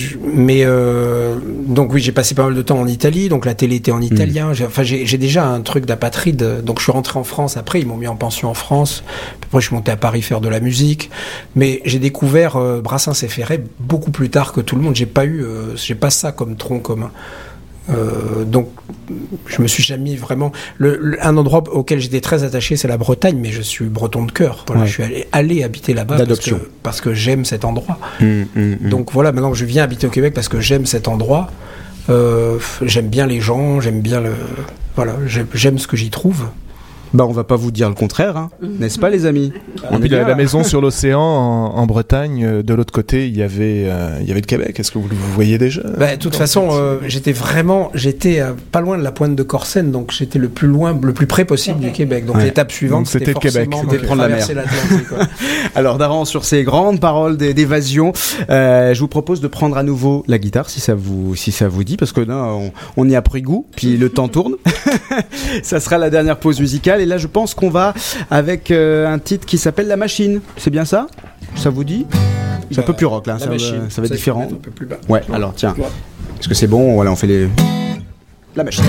[SPEAKER 16] Donc oui, j'ai passé pas mal de temps en Italie, donc la télé était en italien. J'ai déjà un truc d'apatride, donc je suis rentré en France. Après, ils m'ont mis en pension en France. Après, je suis monté à Paris faire de la musique, mais j'ai découvert Brassens et Ferré beaucoup plus tard que tout le monde. J'ai pas ça comme tronc commun. Donc je me suis jamais vraiment un endroit auquel j'étais très attaché, c'est la Bretagne, mais je suis breton de cœur. Voilà, je suis allé habiter là-bas parce que j'aime cet endroit. Donc voilà, maintenant je viens habiter au Québec parce que j'aime cet endroit. J'aime bien les gens, j'aime ce que j'y trouve.
[SPEAKER 2] On va pas vous dire le contraire, hein. N'est-ce pas les amis?
[SPEAKER 3] On est la maison sur l'océan en Bretagne, de l'autre côté il y avait le Québec. Est-ce que vous voyez déjà?
[SPEAKER 16] De toute façon, j'étais pas loin de la pointe de Corsen, donc j'étais le plus près possible du Québec. Donc l'étape suivante, c'était le Québec,
[SPEAKER 2] c'était de prendre la mer. Alors Daran, sur ces grandes paroles d'évasion, je vous propose de prendre à nouveau la guitare si ça vous dit, parce que là on y a pris goût, puis le temps tourne. Ça sera la dernière pause musicale. Et là, je pense qu'on va avec un titre qui s'appelle La Machine. C'est bien ça? Ça vous dit? C'est un peu plus rock, là. Ça va être différent.
[SPEAKER 16] Un peu plus bas.
[SPEAKER 2] Ouais, alors tiens. Est-ce que c'est bon? Voilà, on fait les... La Machine.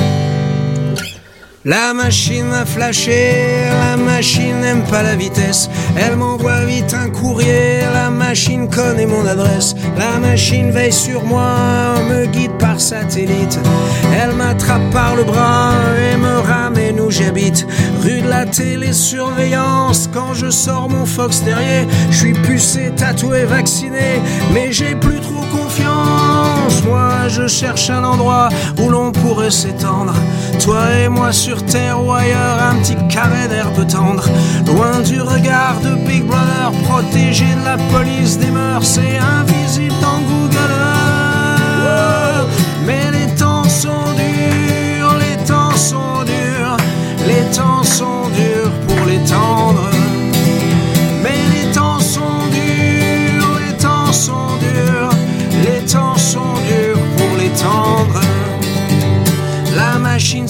[SPEAKER 17] La machine a flashé, la machine n'aime pas la vitesse. Elle m'envoie vite un courrier, la machine connaît mon adresse. La machine veille sur moi, me guide par satellite. Elle m'attrape par le bras et me ramène où j'habite. Rue de la télésurveillance, quand je sors mon Fox Terrier. Je suis pucé, tatoué, vacciné, mais j'ai plus trop confiance. Moi je cherche un endroit où l'on pourrait s'étendre. Toi et moi sur terre ou ailleurs, un petit carré d'herbe tendre. Loin du regard de Big Brother, protégé de la police des mœurs et invisible dans Google Earth. Mais les temps sont durs, les temps sont durs, les temps sont durs pour les temps.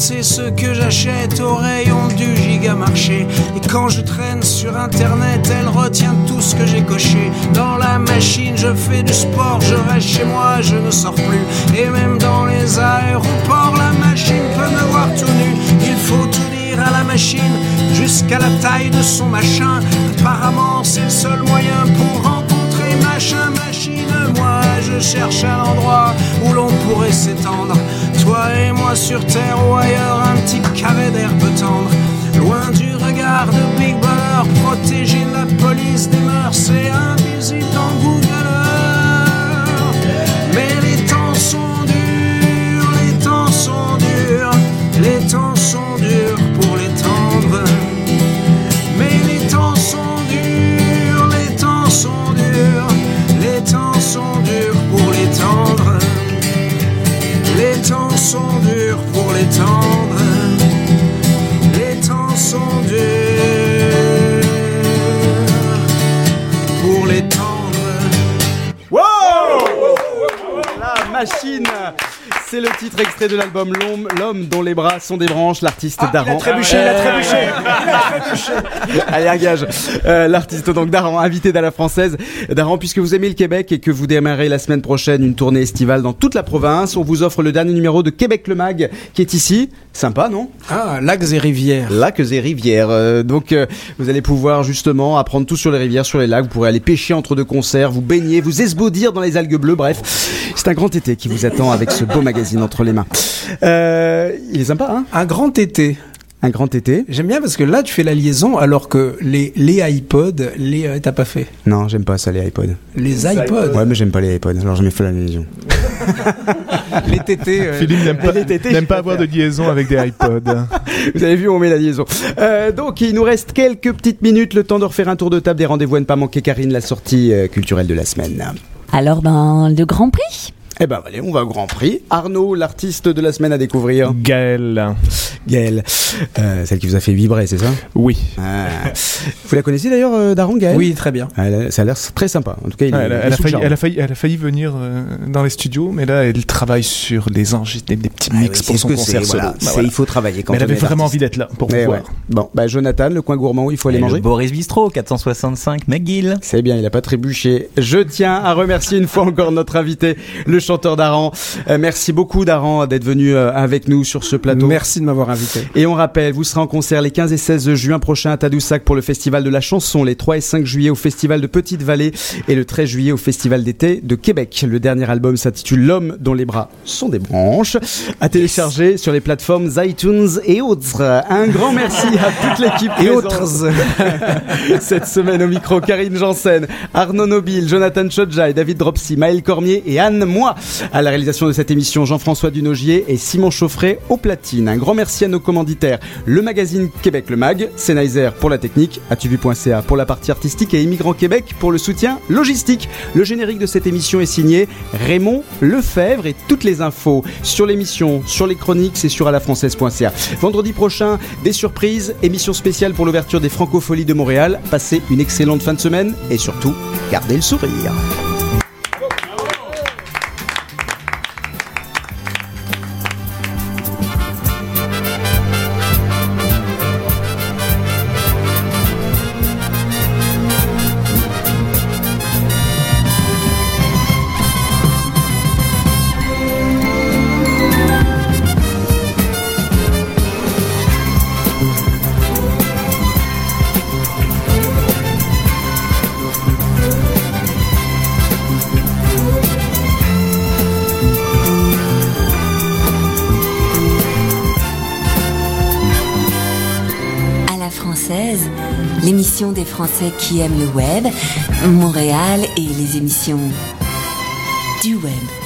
[SPEAKER 17] c'est ce que j'achète au rayon du gigamarché. Et quand je traîne sur internet, elle retient tout ce que j'ai coché. Dans la machine, je fais du sport, je reste chez moi, je ne sors plus. Et même dans les aéroports, la machine peut me voir tout nu. Il faut tout dire à la machine, jusqu'à la taille de son machin. Apparemment, c'est le seul moyen pour rencontrer machin, machine. Moi, je cherche un endroit où l'on pourrait s'étendre. Toi et moi sur terre ou ailleurs, un petit carré d'herbe tendre. Loin du regard de Big Brother, protégé de la police des mœurs, c'est invisible dans Google Earth. Mais les temps sont durs, les temps sont durs, les temps sont durs pour les tendres. Mais les temps sont durs, les temps sont durs, les temps sont durs pour les tendres. Les temps sont durs pour les tendres. Les temps sont durs pour les tendres.
[SPEAKER 2] Wow! La machine! C'est le titre extrait de l'album L'homme dont les bras sont des branches, l'artiste Daran.
[SPEAKER 10] Il a trébuché, il a trébuché, il a trébuché.
[SPEAKER 2] Allez, un gage. L'artiste donc Daran, invité d'À la Française. Daran, puisque vous aimez le Québec et que vous démarrez la semaine prochaine une tournée estivale dans toute la province, on vous offre le dernier numéro de Québec le Mag qui est ici. Sympa, non?
[SPEAKER 16] Ah, lacs et rivières.
[SPEAKER 2] Lacs et rivières. Donc, vous allez pouvoir justement apprendre tout sur les rivières, sur les lacs. Vous pourrez aller pêcher entre deux concerts, vous baigner, vous esbaudir dans les algues bleues. Bref, c'est un grand été qui vous attend avec ce beau magazine entre les mains. Il est sympa, hein?
[SPEAKER 16] Un grand été.
[SPEAKER 2] Un grand été.
[SPEAKER 16] J'aime bien parce que là, tu fais la liaison alors que les iPods, t'as pas fait.
[SPEAKER 2] Non, j'aime pas ça, les iPods.
[SPEAKER 16] Les iPods.
[SPEAKER 2] Ouais, mais j'aime pas les iPods, alors j'en ai fait la liaison.
[SPEAKER 16] Les tétés.
[SPEAKER 3] Philippe n'aime pas avoir de liaison avec des iPods.
[SPEAKER 2] Vous avez vu, on met la liaison. Donc, il nous reste quelques petites minutes, le temps de refaire un tour de table des rendez-vous à ne pas manquer. Karine, la sortie culturelle de la semaine.
[SPEAKER 4] Alors, le Grand Prix.
[SPEAKER 2] Eh ben, allez, on va au Grand Prix. Arnaud, l'artiste de la semaine à découvrir.
[SPEAKER 3] Gaëlle.
[SPEAKER 2] Celle qui vous a fait vibrer, c'est ça?
[SPEAKER 3] Oui.
[SPEAKER 2] Vous la connaissez d'ailleurs, Daran, Gaëlle?
[SPEAKER 16] Oui, très bien.
[SPEAKER 2] Ça a l'air très sympa. En tout cas,
[SPEAKER 3] elle a failli venir dans les studios, mais là, elle travaille sur des enregistrements, des petits mix pour son concert solo.
[SPEAKER 2] Voilà. Il faut travailler quand
[SPEAKER 3] même. Elle avait vraiment envie d'être là pour vous voir.
[SPEAKER 2] Bon, Jonathan, le coin gourmand où il faut aller manger.
[SPEAKER 7] Le Boris Bistro, 465 McGill.
[SPEAKER 2] C'est bien, il a pas trébuché. Je tiens à remercier une fois encore notre invité, le chanteur Daran. Merci beaucoup, Daran, d'être venu avec nous sur ce plateau.
[SPEAKER 16] Merci de m'avoir invité.
[SPEAKER 2] Et on rappelle, vous serez en concert les 15 et 16 juin prochains à Tadoussac pour le Festival de la Chanson, les 3 et 5 juillet au Festival de Petite-Vallée et le 13 juillet au Festival d'été de Québec. Le dernier album s'intitule L'homme dont les bras sont des branches, à télécharger sur les plateformes iTunes et autres. Un grand merci à toute l'équipe
[SPEAKER 16] et autres.
[SPEAKER 2] Cette semaine au micro, Karine Janssen, Arnaud Nobile, Jonathan Chodja, David Dropsy, Maël Cormier et Anne Moi. À la réalisation de cette émission, Jean-François Dunogier et Simon Chauffret au platine. Un grand merci à nos commanditaires, le magazine Québec le Mag, Sennheiser pour la technique, atuvu.ca pour la partie artistique et Immigrant Québec pour le soutien logistique. Le générique de cette émission est signé Raymond Lefebvre et toutes les infos sur l'émission, sur les chroniques, c'est sur alafrançaise.ca. Vendredi prochain, des surprises, émission spéciale pour l'ouverture des Francopholies de Montréal. Passez une excellente fin de semaine et surtout, gardez le sourire.
[SPEAKER 1] L'émission des Français qui aiment le web, Montréal et les émissions du web.